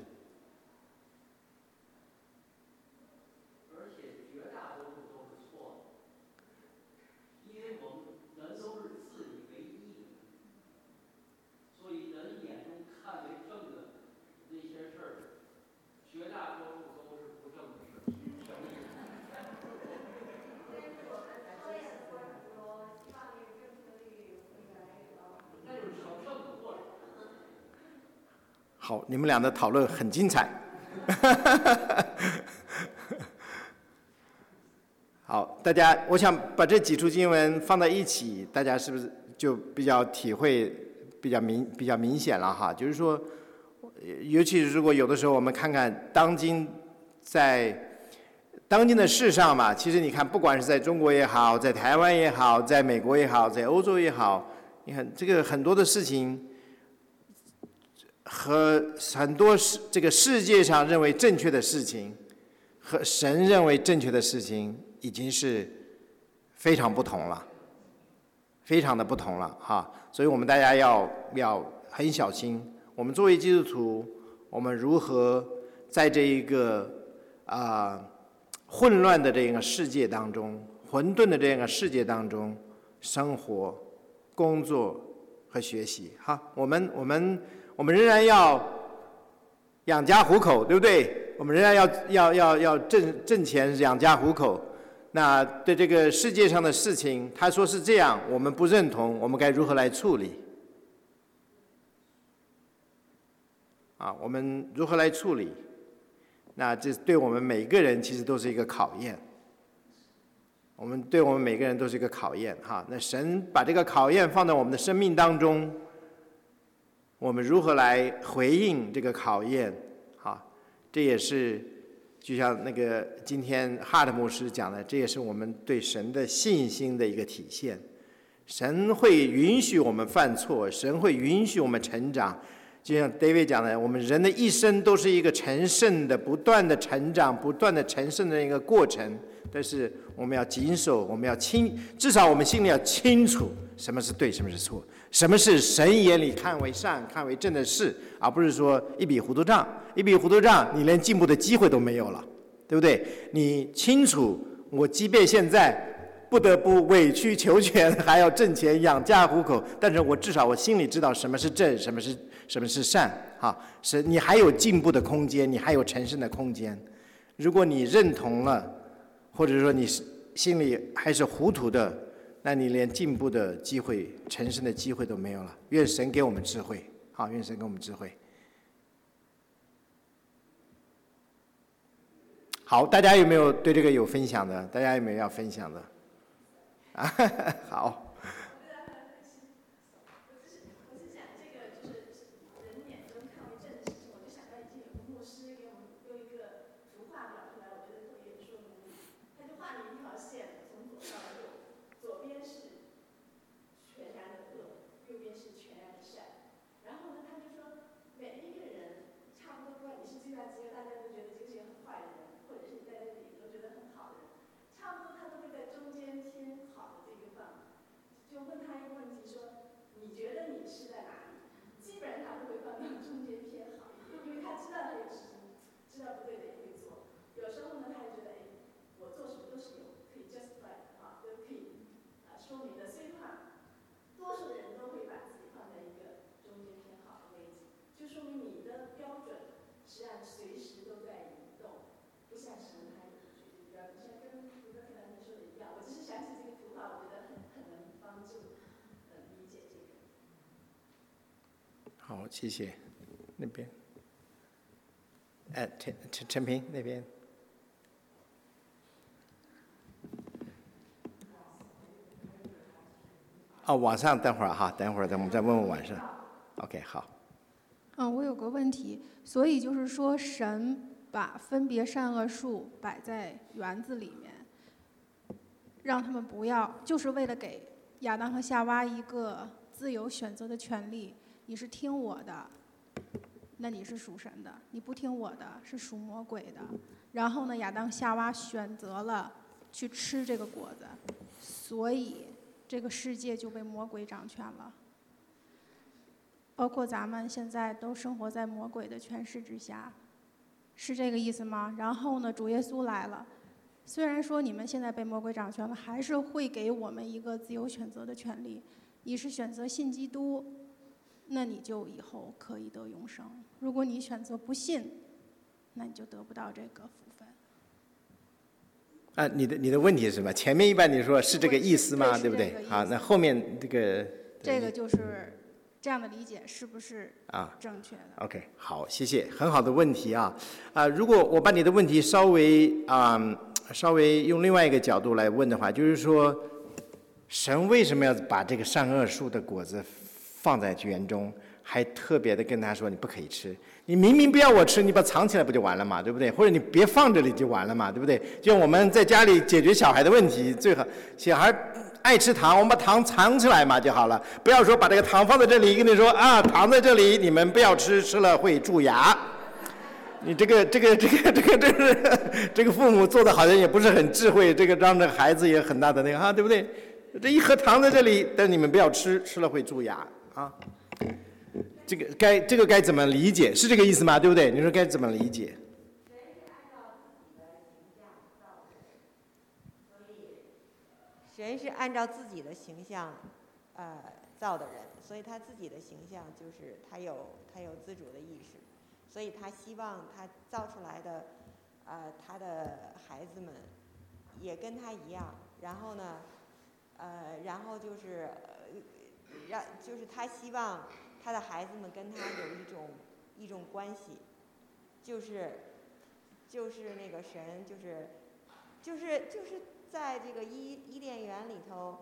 好，你们俩的讨论很精彩。好，大家，我想把这几处经文放在一起，大家是不是就比较体会比较明显了哈？就是说，尤其是如果有的时候我们看看当今的世上嘛，其实你看，不管是在中国也好，在台湾也好，在美国也好，在欧洲也好，你看这个很多的事情。和很多这个世界上认为正确的事情，和神认为正确的事情，已经是非常不同了， 非常的不同了哈。所以我们大家要很小心。我们作为基督徒，我们如何在这一个混乱的这个世界当中，混沌的这个世界当中生活、工作和学习哈。我们仍然要养家糊口，对不对？我们仍然要挣钱养家糊口。那对这个世界上的事情，他说是这样，我们不认同，我们该如何来处理？我们如何来处理？那这对我们每个人其实都是一个考验。对我们每个人都是一个考验哈。那神把这个考验放在我们的生命当中，我们如何来回应这个考验？哈，这也是就像那个今天哈特牧师讲的，这也是我们对神的信心的一个体现。神会允许我们犯错，神会允许我们成长。就像 David 讲的，我们人的一生都是一个成圣的、不断的成长、不断的成圣的一个过程。但是我们要谨守，我们要至少我们心里要清楚什么是对，什么是错，什么是神眼里看为善、看为正的事，而不是说一笔糊涂账。一笔糊涂账，你连进步的机会都没有了，对不对？你清楚，我即便现在不得不委曲求全，还要挣钱养家糊口，但是我至少我心里知道什么是正，什么是善，是你还有进步的空间，你还有成圣的空间。如果你认同了，或者说你心里还是糊涂的，那你连进步的机会、成圣的机会都没有了。愿神给我们智慧，愿神给我们智慧。好，大家有没有对这个有分享的？大家有没有要分享的？好。好，谢谢。那边，陈平那边。网上等会儿哈，等会儿我们再问问网上。OK， 好。 我有个问题，所以就是说，神把分别善恶树摆在园子里面，让他们不要，就是为了给亚当和夏娃一个自由选择的权利。你是听我的，那你是属神的；你不听我的，是属魔鬼的。然后呢，亚当夏娃选择了去吃这个果子，所以这个世界就被魔鬼掌权了。包括咱们现在都生活在魔鬼的权势之下，是这个意思吗？然后呢，主耶稣来了，虽然说你们现在被魔鬼掌权了，还是会给我们一个自由选择的权利。你是选择信基督，那你就以后可以得永生；如果你选择不信，那你就得不到这个福分。 你的问题是什么？前面一般你说是这个意思吗？对不对？好，那后面这个就是这样的理解，是不是正确的 ？OK， 好，谢谢，很好的问题啊。如果我把你的问题稍微用另外一个角度来问的话，就是说，神为什么要把这个善恶树的果子放在园中，还特别的跟他说你不可以吃？你明明不要我吃，你把它藏起来不就完了嘛，对不对？或者你别放这里就完了嘛，对不对？就像我们在家里解决小孩的问题，最好小孩爱吃糖，我们把糖藏起来嘛就好了，不要说把这个糖放在这里，跟你说糖在这里，你们不要吃，吃了会蛀牙。你这个父母做的好像也不是很智慧，这个让这个孩子也很大的那个对不对？ 这一盒糖在这里，但你们不要吃，吃了会蛀牙啊。这个该怎么理解？是这个意思吗？对不对？你说该怎么理解？ 神是按照自己的形象，造的人，所以他自己的形象就是他有自主的意识，所以他希望他造出来的，他的孩子们也跟他一样，然后呢，然后就是就是他希望他的孩子们跟他有一种关系，就是那个神就是在这个伊甸园里头，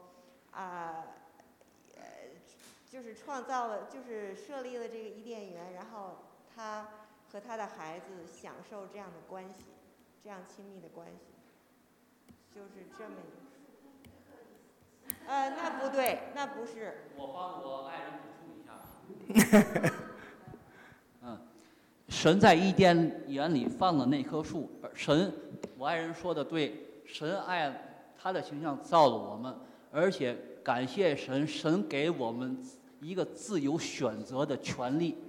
就是创造了，就是设立了这个伊甸园，然后他和他的孩子享受这样的关系，这样亲密的关系，就是这么一个。那不对，那不是。 我帮我爱人补充一下。神在伊甸园里放了那棵树，我爱人说的对，神按他的形象造了我们，而且感谢神，神给我们一个自由选择的权利，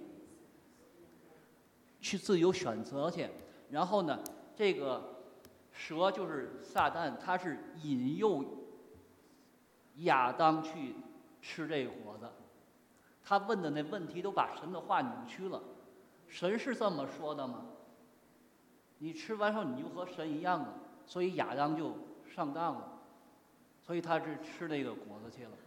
去自由选择去。然后呢，这个蛇就是撒旦，他是引诱亚当去吃这个果子，他问的那问题都把神的话扭曲了。神是这么说的吗？你吃完后你就和神一样了，所以亚当就上当了，所以他是吃那个果子去了。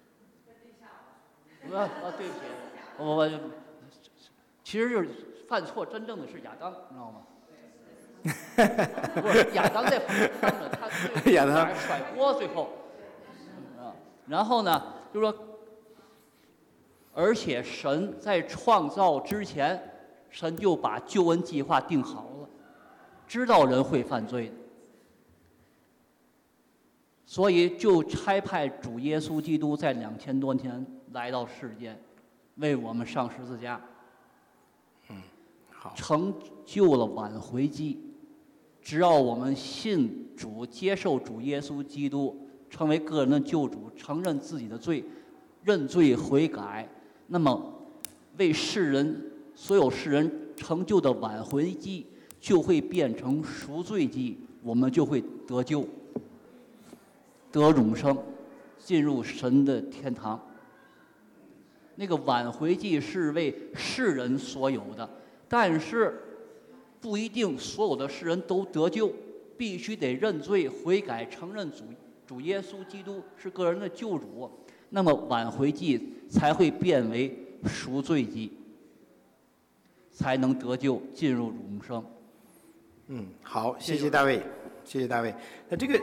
对不起，我其实就是犯错，真正的是亚当，你知道吗？不是亚当在放着，他亚当甩锅最后，然后呢，就是说，而且神在创造之前，神就把救恩计划定好了，知道人会犯罪的，所以就差派主耶稣基督在2000多年来到世间，为我们上十字架， 好， 成就了挽回祭。只要我们信主，接受主耶稣基督，成为个人的救主，承认自己的罪，认罪悔改，那么为所有世人成就的挽回祭就会变成赎罪祭，我们就会得救，得永生，进入神的天堂。那个挽回祭是为世人所有的，但是不一定所有的世人都得救，必须得认罪悔改，承认主耶稣基督是个人的救主，那么挽回祭才会变为赎罪祭，才能得救，进入永生。 好，谢谢大卫，谢谢大卫。那这个。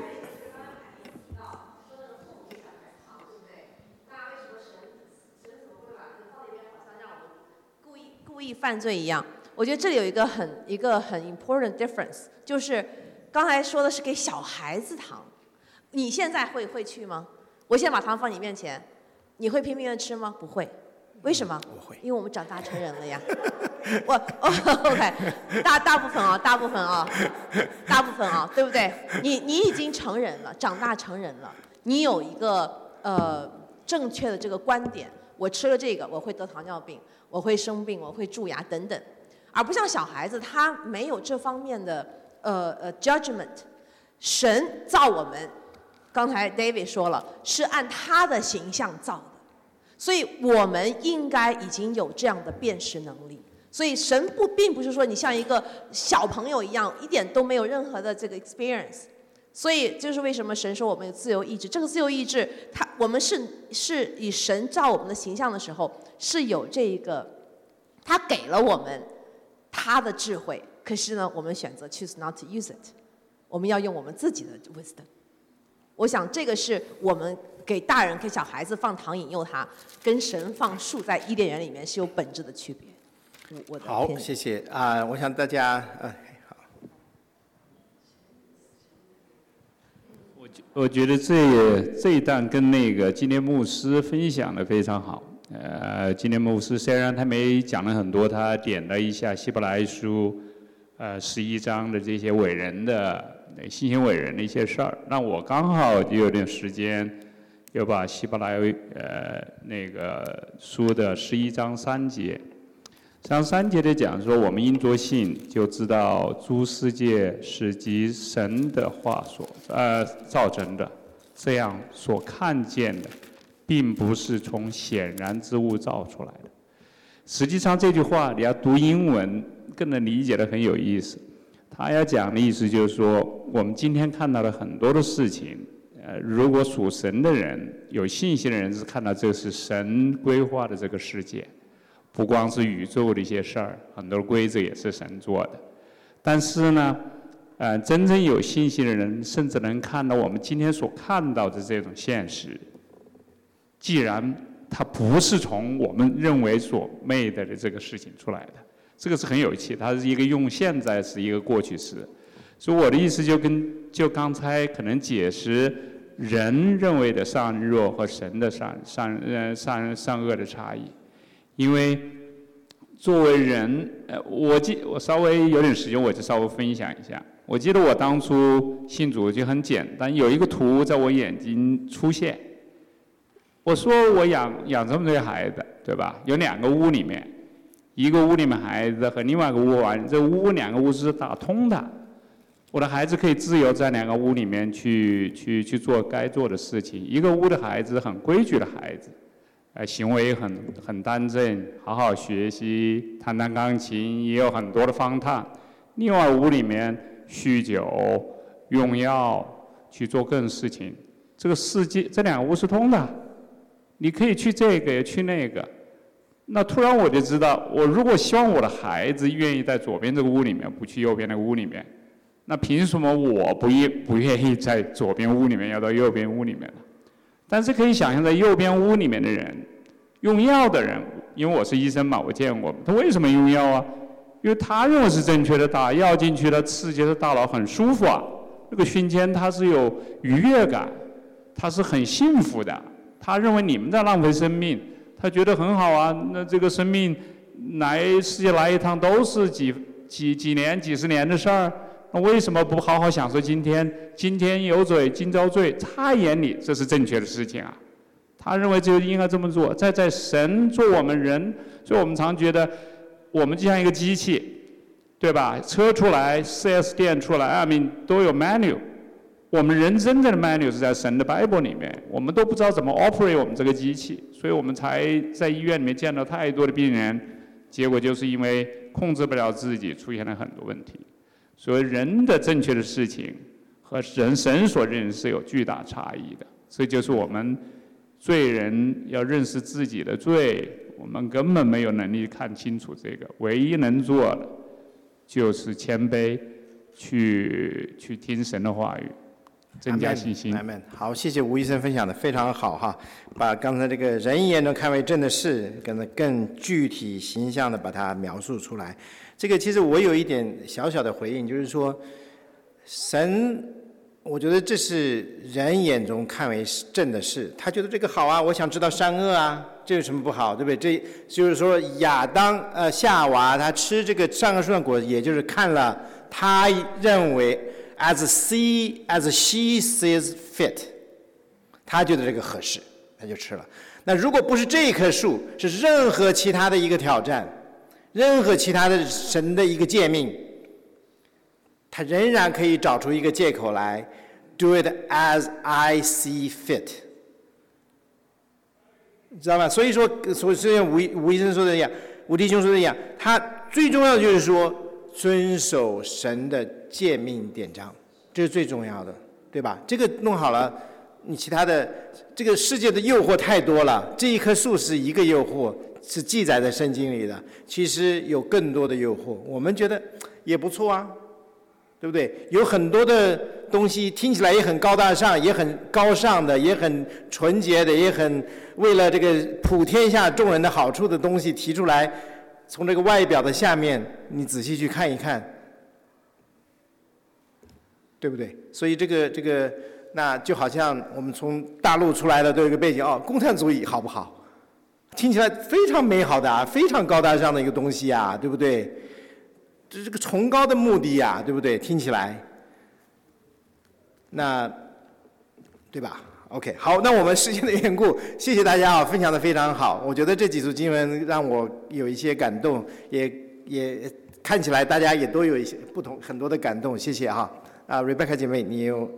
故意犯罪一样，我觉得这里有一个很 important difference， 就是刚才说的是给小孩子糖，你现在会去吗？我现在把糖放你面前，你会拼命的吃吗？不会，为什么？ 我会， 因为我们长大成人了呀。OK， 大部分啊，对不对？你已经成人了，长大成人了，你有一个正确的这个观点，我吃了这个我会得糖尿病，我会生病，我会蛀牙等等，而不像小孩子，他没有这方面的judgment。神造我们，刚才 David 说了，是按他的形象造的，所以我们应该已经有这样的辨识能力。所以神并不是说你像一个小朋友一样，一点都没有任何的这个 experience。所以就是为什么神说我们有自由意志，这个自由意志，我们是以神照我们的形象的时候，是有这个，他给了我们他的智慧，可是呢，我们选择 choose not to use it， 我们要用我们自己的 wisdom。我想这个是我们给大人给小孩子放糖引诱他，跟神放树在伊甸园里面是有本质的区别。 好，谢谢啊，我想大家我觉得这一段跟那个今天牧师分享的非常好。今天牧师虽然他没讲了很多，他点了一下希伯来书11章的这些伟人的新兴伟人的一些事儿，那我刚好就有点时间又把希伯来那个书的11章3节，像3节里讲说，我们因着信就知道诸世界是藉神的话所造成的，这样所看见的，并不是从显然之物造出来的。实际上这句话你要读英文更能理解的很有意思。他要讲的意思就是说，我们今天看到的很多的事情，如果属神的人、有信心的人是看到这是神规划的这个世界，不光是宇宙的一些事儿，很多规则也是神做的。但是呢，真正有信心的人，甚至能看到我们今天所看到的这种现实。既然它不是从我们认为所 made 的这个事情出来的，这个是很有趣，它是一个用现在时一个过去时。所以我的意思就刚才可能解释人认为的善恶和神的善恶的差异。因为作为人，我稍微有点时间，我就稍微分享一下。我记得我当初信主就很简单，有一个图在我眼睛出现。我说我养这么多孩子，对吧？有2个屋里面，一个屋里面孩子和另外一个屋玩，这2个屋是打通的。我的孩子可以自由在2个屋里面去做该做的事情。一个屋的孩子很规矩的孩子，行为很端正，好好学习，弹钢琴，也有很多的方探。另外屋里面酗酒、用药，去做各种事情。这个世界这2个屋是通的，你可以去这个也去那个。那突然我就知道，我如果希望我的孩子愿意在左边这个屋里面，不去右边那个屋里面，那凭什么我不愿意在左边屋里面，要到右边屋里面呢？但是可以想象，在右边屋里面的人，用药的人，因为我是医生嘛，我见过，他为什么用药啊？因为他认为是正确的，打药进去了，刺激的大脑很舒服啊，这个瞬间他是有愉悦感，他是很幸福的。他认为你们在浪费生命，他觉得很好啊。那这个生命来世界来一趟都是几年、几十年的事儿，那为什么不好好享受今天？今天有罪，今朝罪。他眼里这是正确的事情啊，他认为就应该这么做。在神做我们人，所以我们常觉得我们就像一个机器，对吧？车出来 ，4S 店出来，都有 manual。我们人真正的 manual 是在神的 Bible 里面，我们都不知道怎么 operate 我们这个机器，所以我们才在医院里面见到太多的病人，结果就是因为控制不了自己，出现了很多问题。所以人的正确的事情和神所认识是有巨大差异的，这就是我们罪人要认识自己的罪，我们根本没有能力看清楚这个，唯一能做的就是谦卑，去听神的话语，增加信心。 好，谢谢吴医生分享的非常好哈，把刚才这个人眼中看为正的事，更具体形象的把它描述出来。这个其实我有一点小小的回应，就是说，神，我觉得这是人眼中看为正的事，他觉得这个好啊，我想知道善恶啊，这有什么不好，对不对？这就是说夏娃他吃这个善恶树上果子，也就是看了他认为as she sees fit， 他觉得这个合适，他就吃了。那如果不是这一棵树，是任何其他的一个挑战，任何其他的神的一个诫命，他仍然可以找出一个借口来 do it as I see fit， 知道吗？所以像吴医生说的一样，吴弟兄说的一样，他最重要的就是说遵守神的诫命典章，这是最重要的，对吧？这个弄好了，你其他的这个世界的诱惑太多了，这一棵树是一个诱惑，是记载在圣经里的，其实有更多的诱惑，我们觉得也不错啊，对不对？有很多的东西听起来也很高大上，也很高尚的，也很纯洁的，也很为了这个普天下众人的好处的东西提出来，从这个外表的下面你仔细去看一看，对不对？所以这个那就好像我们从大陆出来的都有一个背景共产主义好不好？听起来非常美好的啊，非常高大上的一个东西啊，对不对？这是个崇高的目的呀，对不对？听起来，那对吧？ OK， 好，那我们时间的缘故，谢谢大家啊，分享的非常好。我觉得这几组经文让我有一些感动，也看起来大家也都有一些很多的感动，谢谢哈。Rebecca 姐妹，你有？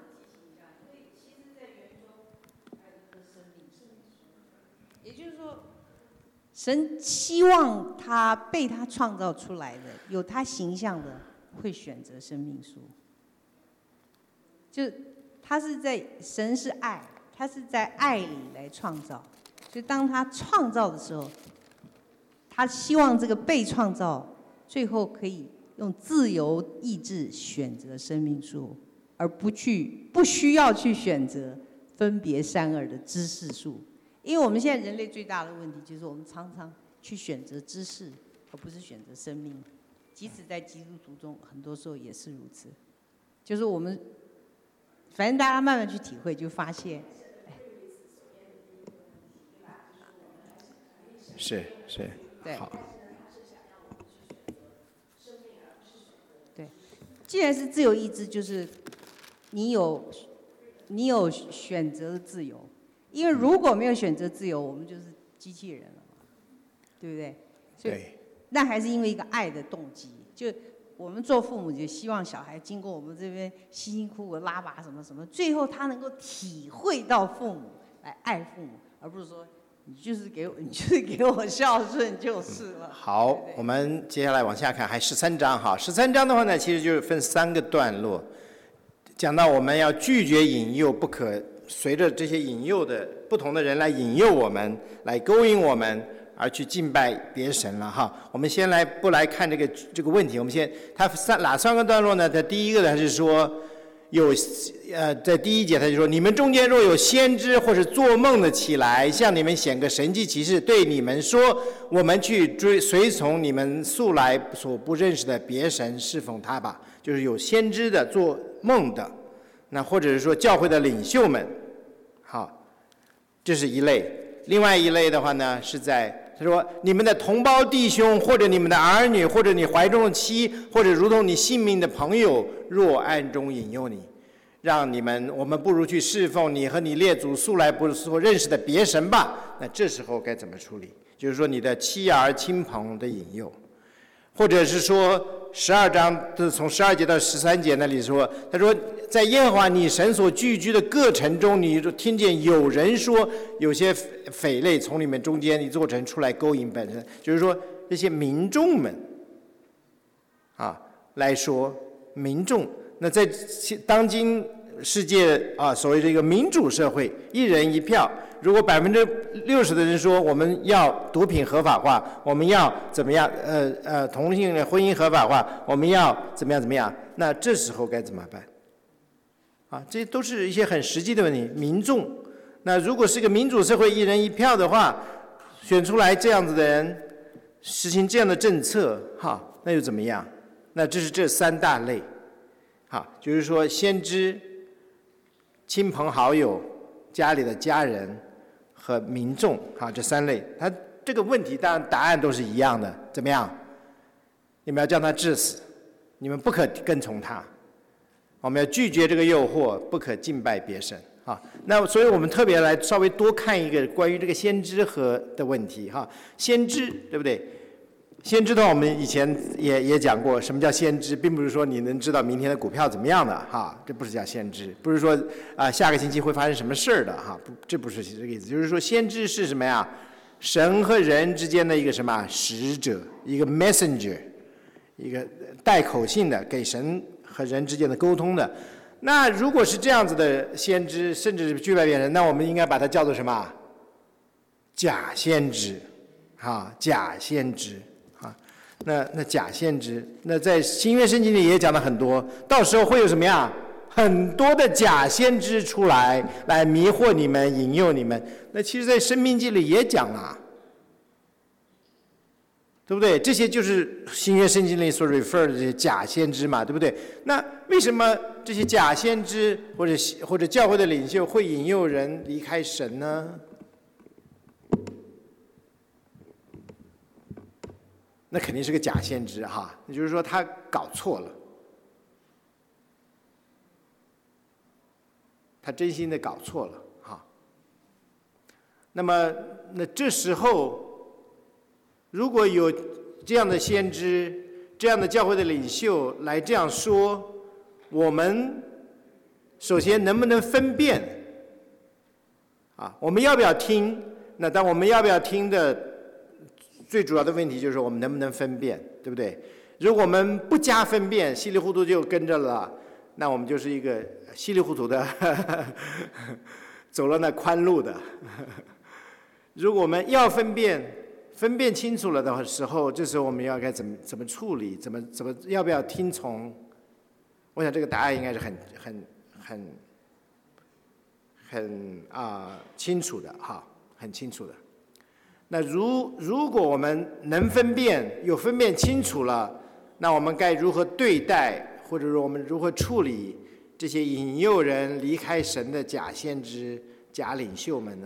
也就是说，神希望他被他创造出来的、有他形象的，会选择生命树。就他是在神是爱，他是在爱里来创造。所以当他创造的时候，他希望这个被创造最后可以用自由意志选择生命树，而不需要去选择分别善恶的知识树。因为我们现在人类最大的问题就是我们常常去选择知识，而不是选择生命。即使在基督徒中，很多时候也是如此。就是我们，反正大家慢慢去体会，就发现， 是， 对， 好。 对，既然是自由意志，就是你有选择的自由。因为如果没有选择自由，我们就是机器人了嘛，对不对？所以那还是因为一个爱的动机。就我们做父母，就希望小孩经过我们这边辛辛苦苦拉拔什么什么，最后他能够体会到父母，来爱父母，而不是说你就是给我孝顺就是了。 好， 对对， 我们接下来往下看，还13章哈。13章的话呢，其实就是分3个段落，讲到我们要拒绝引诱，不可随着这些引诱的不同的人来引诱我们，来勾引我们，而去敬拜别神了哈。我们先不来看这个问题，我们他哪3个段落呢？他第一个呢是说在第1节他就说，你们中间若有先知或是做梦的起来，向你们显个神迹奇事，对你们说，我们去随从你们素来所不认识的别神，侍奉他吧。就是有先知的做梦的，那或者是说教会的领袖们，好，这是一类。另外一类的话呢，是他说你们的同胞弟兄，或者你们的儿女，或者你怀中的妻，或者如同你性命的朋友，若暗中引诱你，让我们不如去侍奉你和你列祖素来不所认识的别神吧。那这时候该怎么处理？就是说你的妻儿亲朋的引诱，或者是说12章从12节到13节那里说，他说在耶和华你神所聚居的各城中，你就听见有人说，有些匪类从你们中间一座城出来勾引本身，就是说这些民众们来说，民众那在当今世界所谓这个民主社会，一人一票，如果60%的人说我们要毒品合法化，我们要怎么样同性的婚姻合法化，我们要怎么样，那这时候该怎么办？这都是一些很实际的问题。民众，那如果是个民主社会，一人一票的话，选出来这样子的人，实行这样的政策，那又怎么样？那这是这3大类，就是说先知、亲朋好友、家里的家人和民众，这3类。他这个问题当然答案都是一样的，怎么样？你们要将他治死，你们不可跟从他。我们要拒绝这个诱惑，不可敬拜别神那所以我们特别来稍微多看一个关于这个先知的问题先知对不对？先知的话，我们以前也讲过，什么叫先知，并不是说你能知道明天的股票怎么样的这不是叫先知，不是说下个星期会发生什么事儿的这不是这个意思。就是说先知是什么呀？神和人之间的一个什么使者，一个 messenger， 一个带口信的，给神和人之间的沟通的。那如果是这样子的先知，甚至是拒拜别人，那我们应该把它叫做什么？假先知假先知那假先知，那在新约圣经里也讲了很多，到时候会有什么呀？很多的假先知出来迷惑你们，引诱你们。那其实在申命记里也讲了，对不对？这些就是新约圣经里所 refer 的这些假先知嘛，对不对？那为什么这些假先知或者教会的领袖会引诱人离开神呢？那肯定是个假先知也就是说他搞错了。 他真心的搞错了哈。那这时候，如果有这样的先知、这样的教会的领袖来这样说，我们首先能不能分辨？我们要不要听？那当我们要不要听的最主要的问题就是我们能不能分辨，对不对？如果我们不加分辨，稀里糊涂就跟着了，那我们就是一个稀里糊涂的走了那宽路的。如果我们要分辨清楚了的时候，这时候我们要该怎么处理？怎么要不要听从？我想这个答案应该是很清楚的哈，很清楚的。那如果我们能分辨，又分辨清楚了，那我们该如何对待，或者说我们如何处理这些引诱人离开神的假先知、假领袖们呢？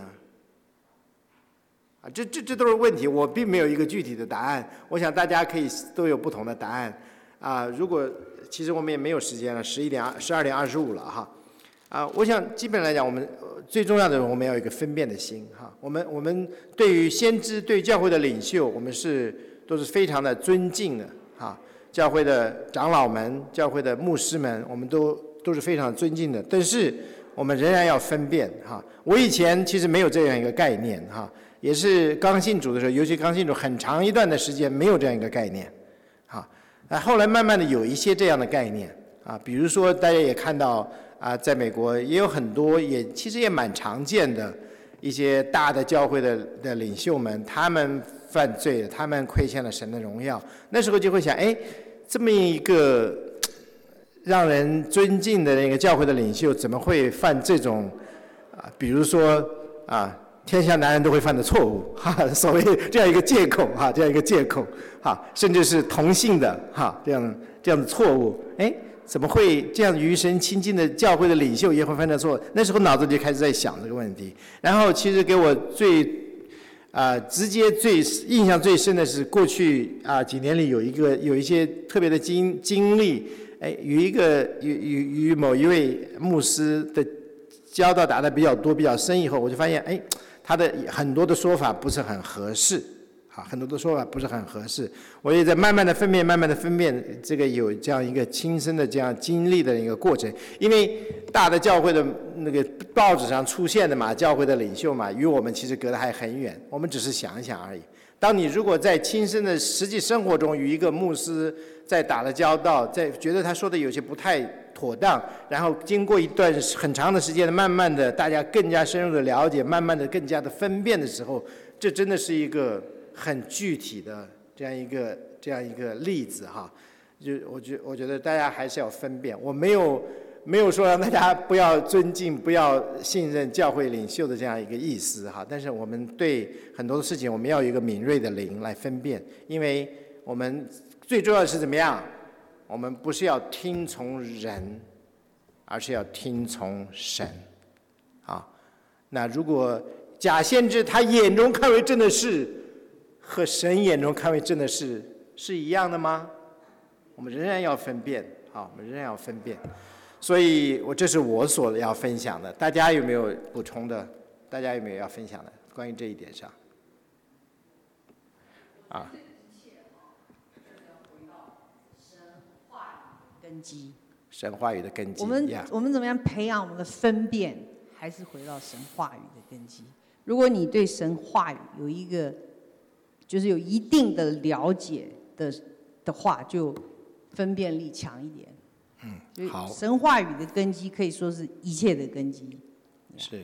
这都是问题，我并没有一个具体的答案。我想大家可以都有不同的答案如果其实我们也没有时间了，12点25了哈。我想基本来讲，我们最重要的我们要有一个分辨的心哈。我们对于先知、对教会的领袖，我们都是非常的尊敬的哈。教会的长老们、教会的牧师们，我们都是非常尊敬的。但是我们仍然要分辨哈。我以前其实没有这样一个概念哈，也是刚信主的时候，尤其刚信主很长一段的时间没有这样一个概念哈。后来慢慢的有一些这样的概念比如说大家也看到。在美国也有很多，其实也蛮常见的一些大的教会的领袖们，他们犯罪了，他们亏欠了神的荣耀。那时候就会想，这么一个让人尊敬的那个教会的领袖，怎么会犯这种比如说天下男人都会犯的错误所谓这样一个借口这样一个借口甚至是同性的这样的错误，怎么会这样与神亲近的教会的领袖也会犯的错？那时候脑子就开始在想这个问题。然后其实给我最直接印象最深的是过去几年里有一些特别的经历，与某一位牧师的交道打得比较多比较深以后，我就发现他的很多的说法不是很合适。很多的说法不是很合适，我也在慢慢的分辨，这个有这样一个亲身的这样经历的一个过程。因为大的教会的那个报纸上出现的嘛，教会的领袖嘛，与我们其实隔得还很远，我们只是想一想而已。当你如果在亲身的实际生活中与一个牧师在打了交道，在觉得他说的有些不太妥当，然后经过一段很长的时间的慢慢的大家更加深入的了解，慢慢的更加的分辨的时候，这真的是一个很具体的这样一个例子哈。我觉得大家还是要分辨。我没有说让大家不要尊敬、不要信任教会领袖的这样一个意思哈。但是我们对很多的事情，我们要有一个敏锐的灵来分辨，因为我们最重要的是怎么样？我们不是要听从人，而是要听从神那如果假先知他眼中看为真的事，和神眼中看为真的事是一样的吗？我们仍然要分辨我们仍然要分辨。所以这是我所要分享的，大家有没有补充的？大家有没有要分享的关于这一点上根基， 神话语的根基。 我们怎么样培养我们的分辨？还是回到神话语的根基。如果你对神话语有一个，就是有一定的了解的话，就分辨力强一点。 好。 神话语的根基可以说是一切的根基。 是。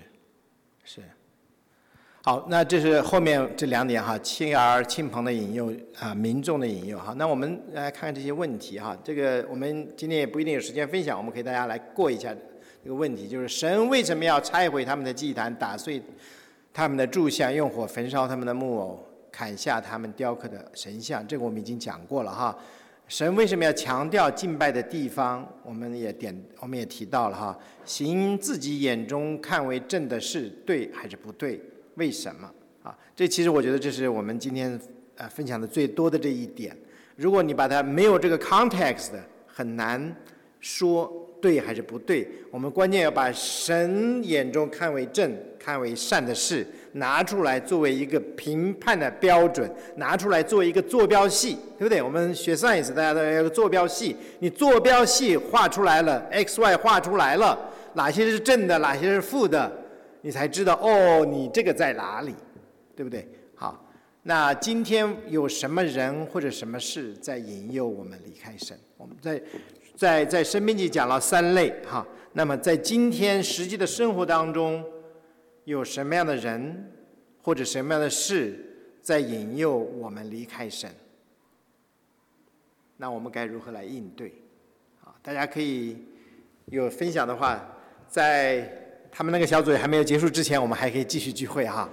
好，那这是后面这两点亲儿亲朋的引诱民众的引诱那我们来看看这些问题这个我们今天也不一定有时间分享，我们可以大家来过一下这个问题，就是神为什么要拆毁他们的祭坛，打碎他们的柱像，用火焚烧他们的木偶，砍下他们雕刻的神像？这个我们已经讲过了神为什么要强调敬拜的地方？我们也提到了行自己眼中看为正的事，对还是不对？为什么这其实我觉得这是我们今天分享的最多的这一点。如果你把它没有这个 context， 很难说对还是不对，我们关键要把神眼中看为正、看为善的事拿出来作为一个评判的标准，拿出来作为一个坐标系，对不对？我们学 science 大家都有个坐标系，你坐标系画出来了 ，x、y 画出来了，哪些是正的，哪些是负的，你才知道哦，你这个在哪里，对不对？好，那今天有什么人或者什么事在引诱我们离开神？我们在申命记讲了3类哈，那么在今天实际的生活当中，有什么样的人或者什么样的事在引诱我们离开神？那我们该如何来应对？啊，大家可以有分享的话，在他们那个小组还没有结束之前，我们还可以继续聚会哈。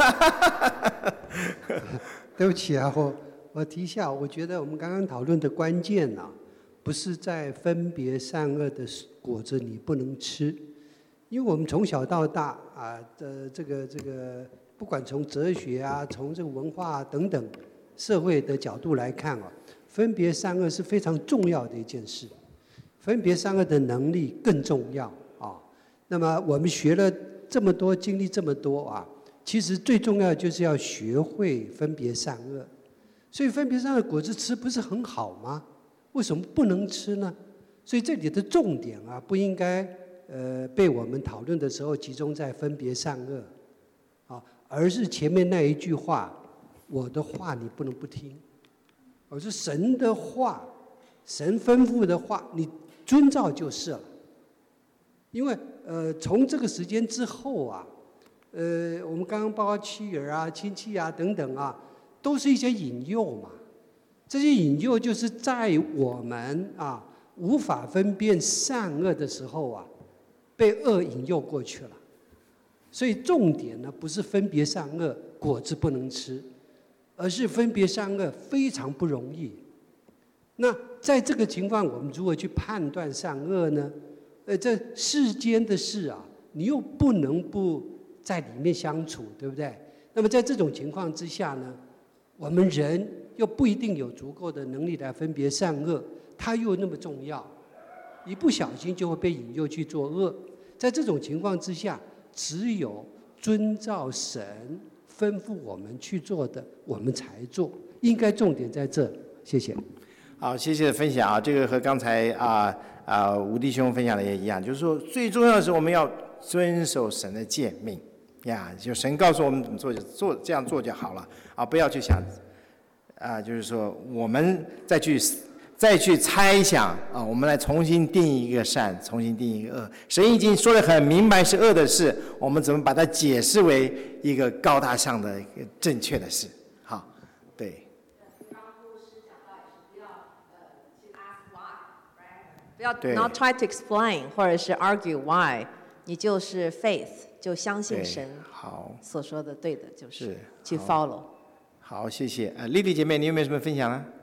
对不起啊，我提一下，我觉得我们刚刚讨论的关键啊，不是在分别善恶的果子你不能吃，因为我们从小到大啊的这个，不管从哲学啊，从这个文化等等社会的角度来看啊，分别善恶是非常重要的一件事，分别善恶的能力更重要啊。那么我们学了这么多，经历这么多啊，其实最重要的就是要学会分别善恶。所以分别善恶果子吃不是很好吗？为什么不能吃呢？所以这里的重点啊，不应该被我们讨论的时候集中在分别善恶，啊，而是前面那一句话：我的话你不能不听。而是神的话，神吩咐的话，你遵照就是了。因为从这个时间之后啊，我们刚刚包括妻儿啊、亲戚啊等等啊，都是一些引诱嘛。这些引诱就是在我们啊无法分辨善恶的时候啊，被恶引诱过去了。所以重点呢，不是分别善恶果子不能吃，而是分别善恶非常不容易。那在这个情况，我们如何去判断善恶呢？这世间的事啊，你又不能不在里面相处，对不对？那么在这种情况之下呢，我们人又不一定有足够的能力来分别善恶，它又那么重要，一不小心就会被引诱去做恶。在这种情况之下，只有遵照神吩咐我们去做的，我们才做。应该重点在这。谢谢。 好，谢谢分享啊，这个和刚才吴弟兄分享的也一样，就是说最重要的是我们要遵守神的诫命呀，就神告诉我们怎么做就做，这样做就好了啊，不要去想就是说我们再去猜想啊，我们来重新定义一个善，重新定义一个恶。神已经说得很明白是恶的事，我们怎么把它解释为一个高大上的一个正确的事？好，对。 不要 not try to explain 或者是 argue why， 你就是 faith， 就相信神所说的对的，就是去 follow。 好，谢谢。丽丽姐妹，你有没有什么分享呢？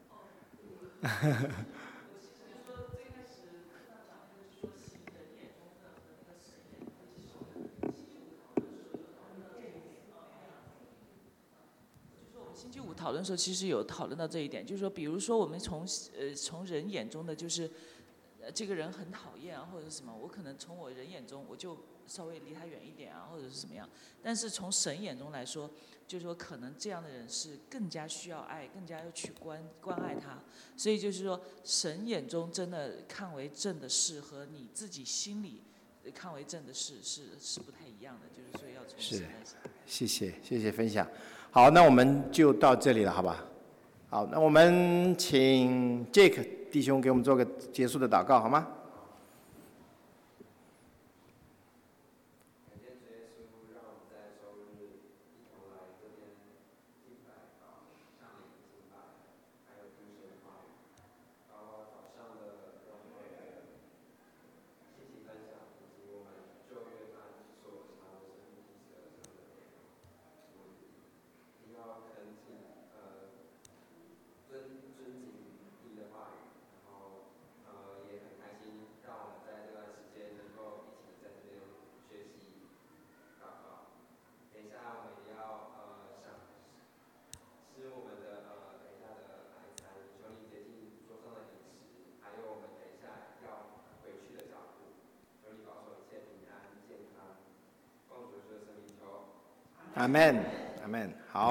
星期五讨论的时候，其实有讨论到这一点，就是说，比如说我们从人眼中的就是这个人很讨厌啊，或者是什么，我可能从我人眼中我就稍微离他远一点啊，或者是怎么样。但是从神眼中来说，就是说可能这样的人是更加需要爱，更加要去关爱他。所以就是说，神眼中真的看为正的事和你自己心里看为正的事是不太一样的，就是说要从神来想。 谢谢分享。好，那我们就到这里了，好吧？好，那我们请 Jake 弟兄给我们做个结束的祷告，好吗？ 阿门，阿门。好。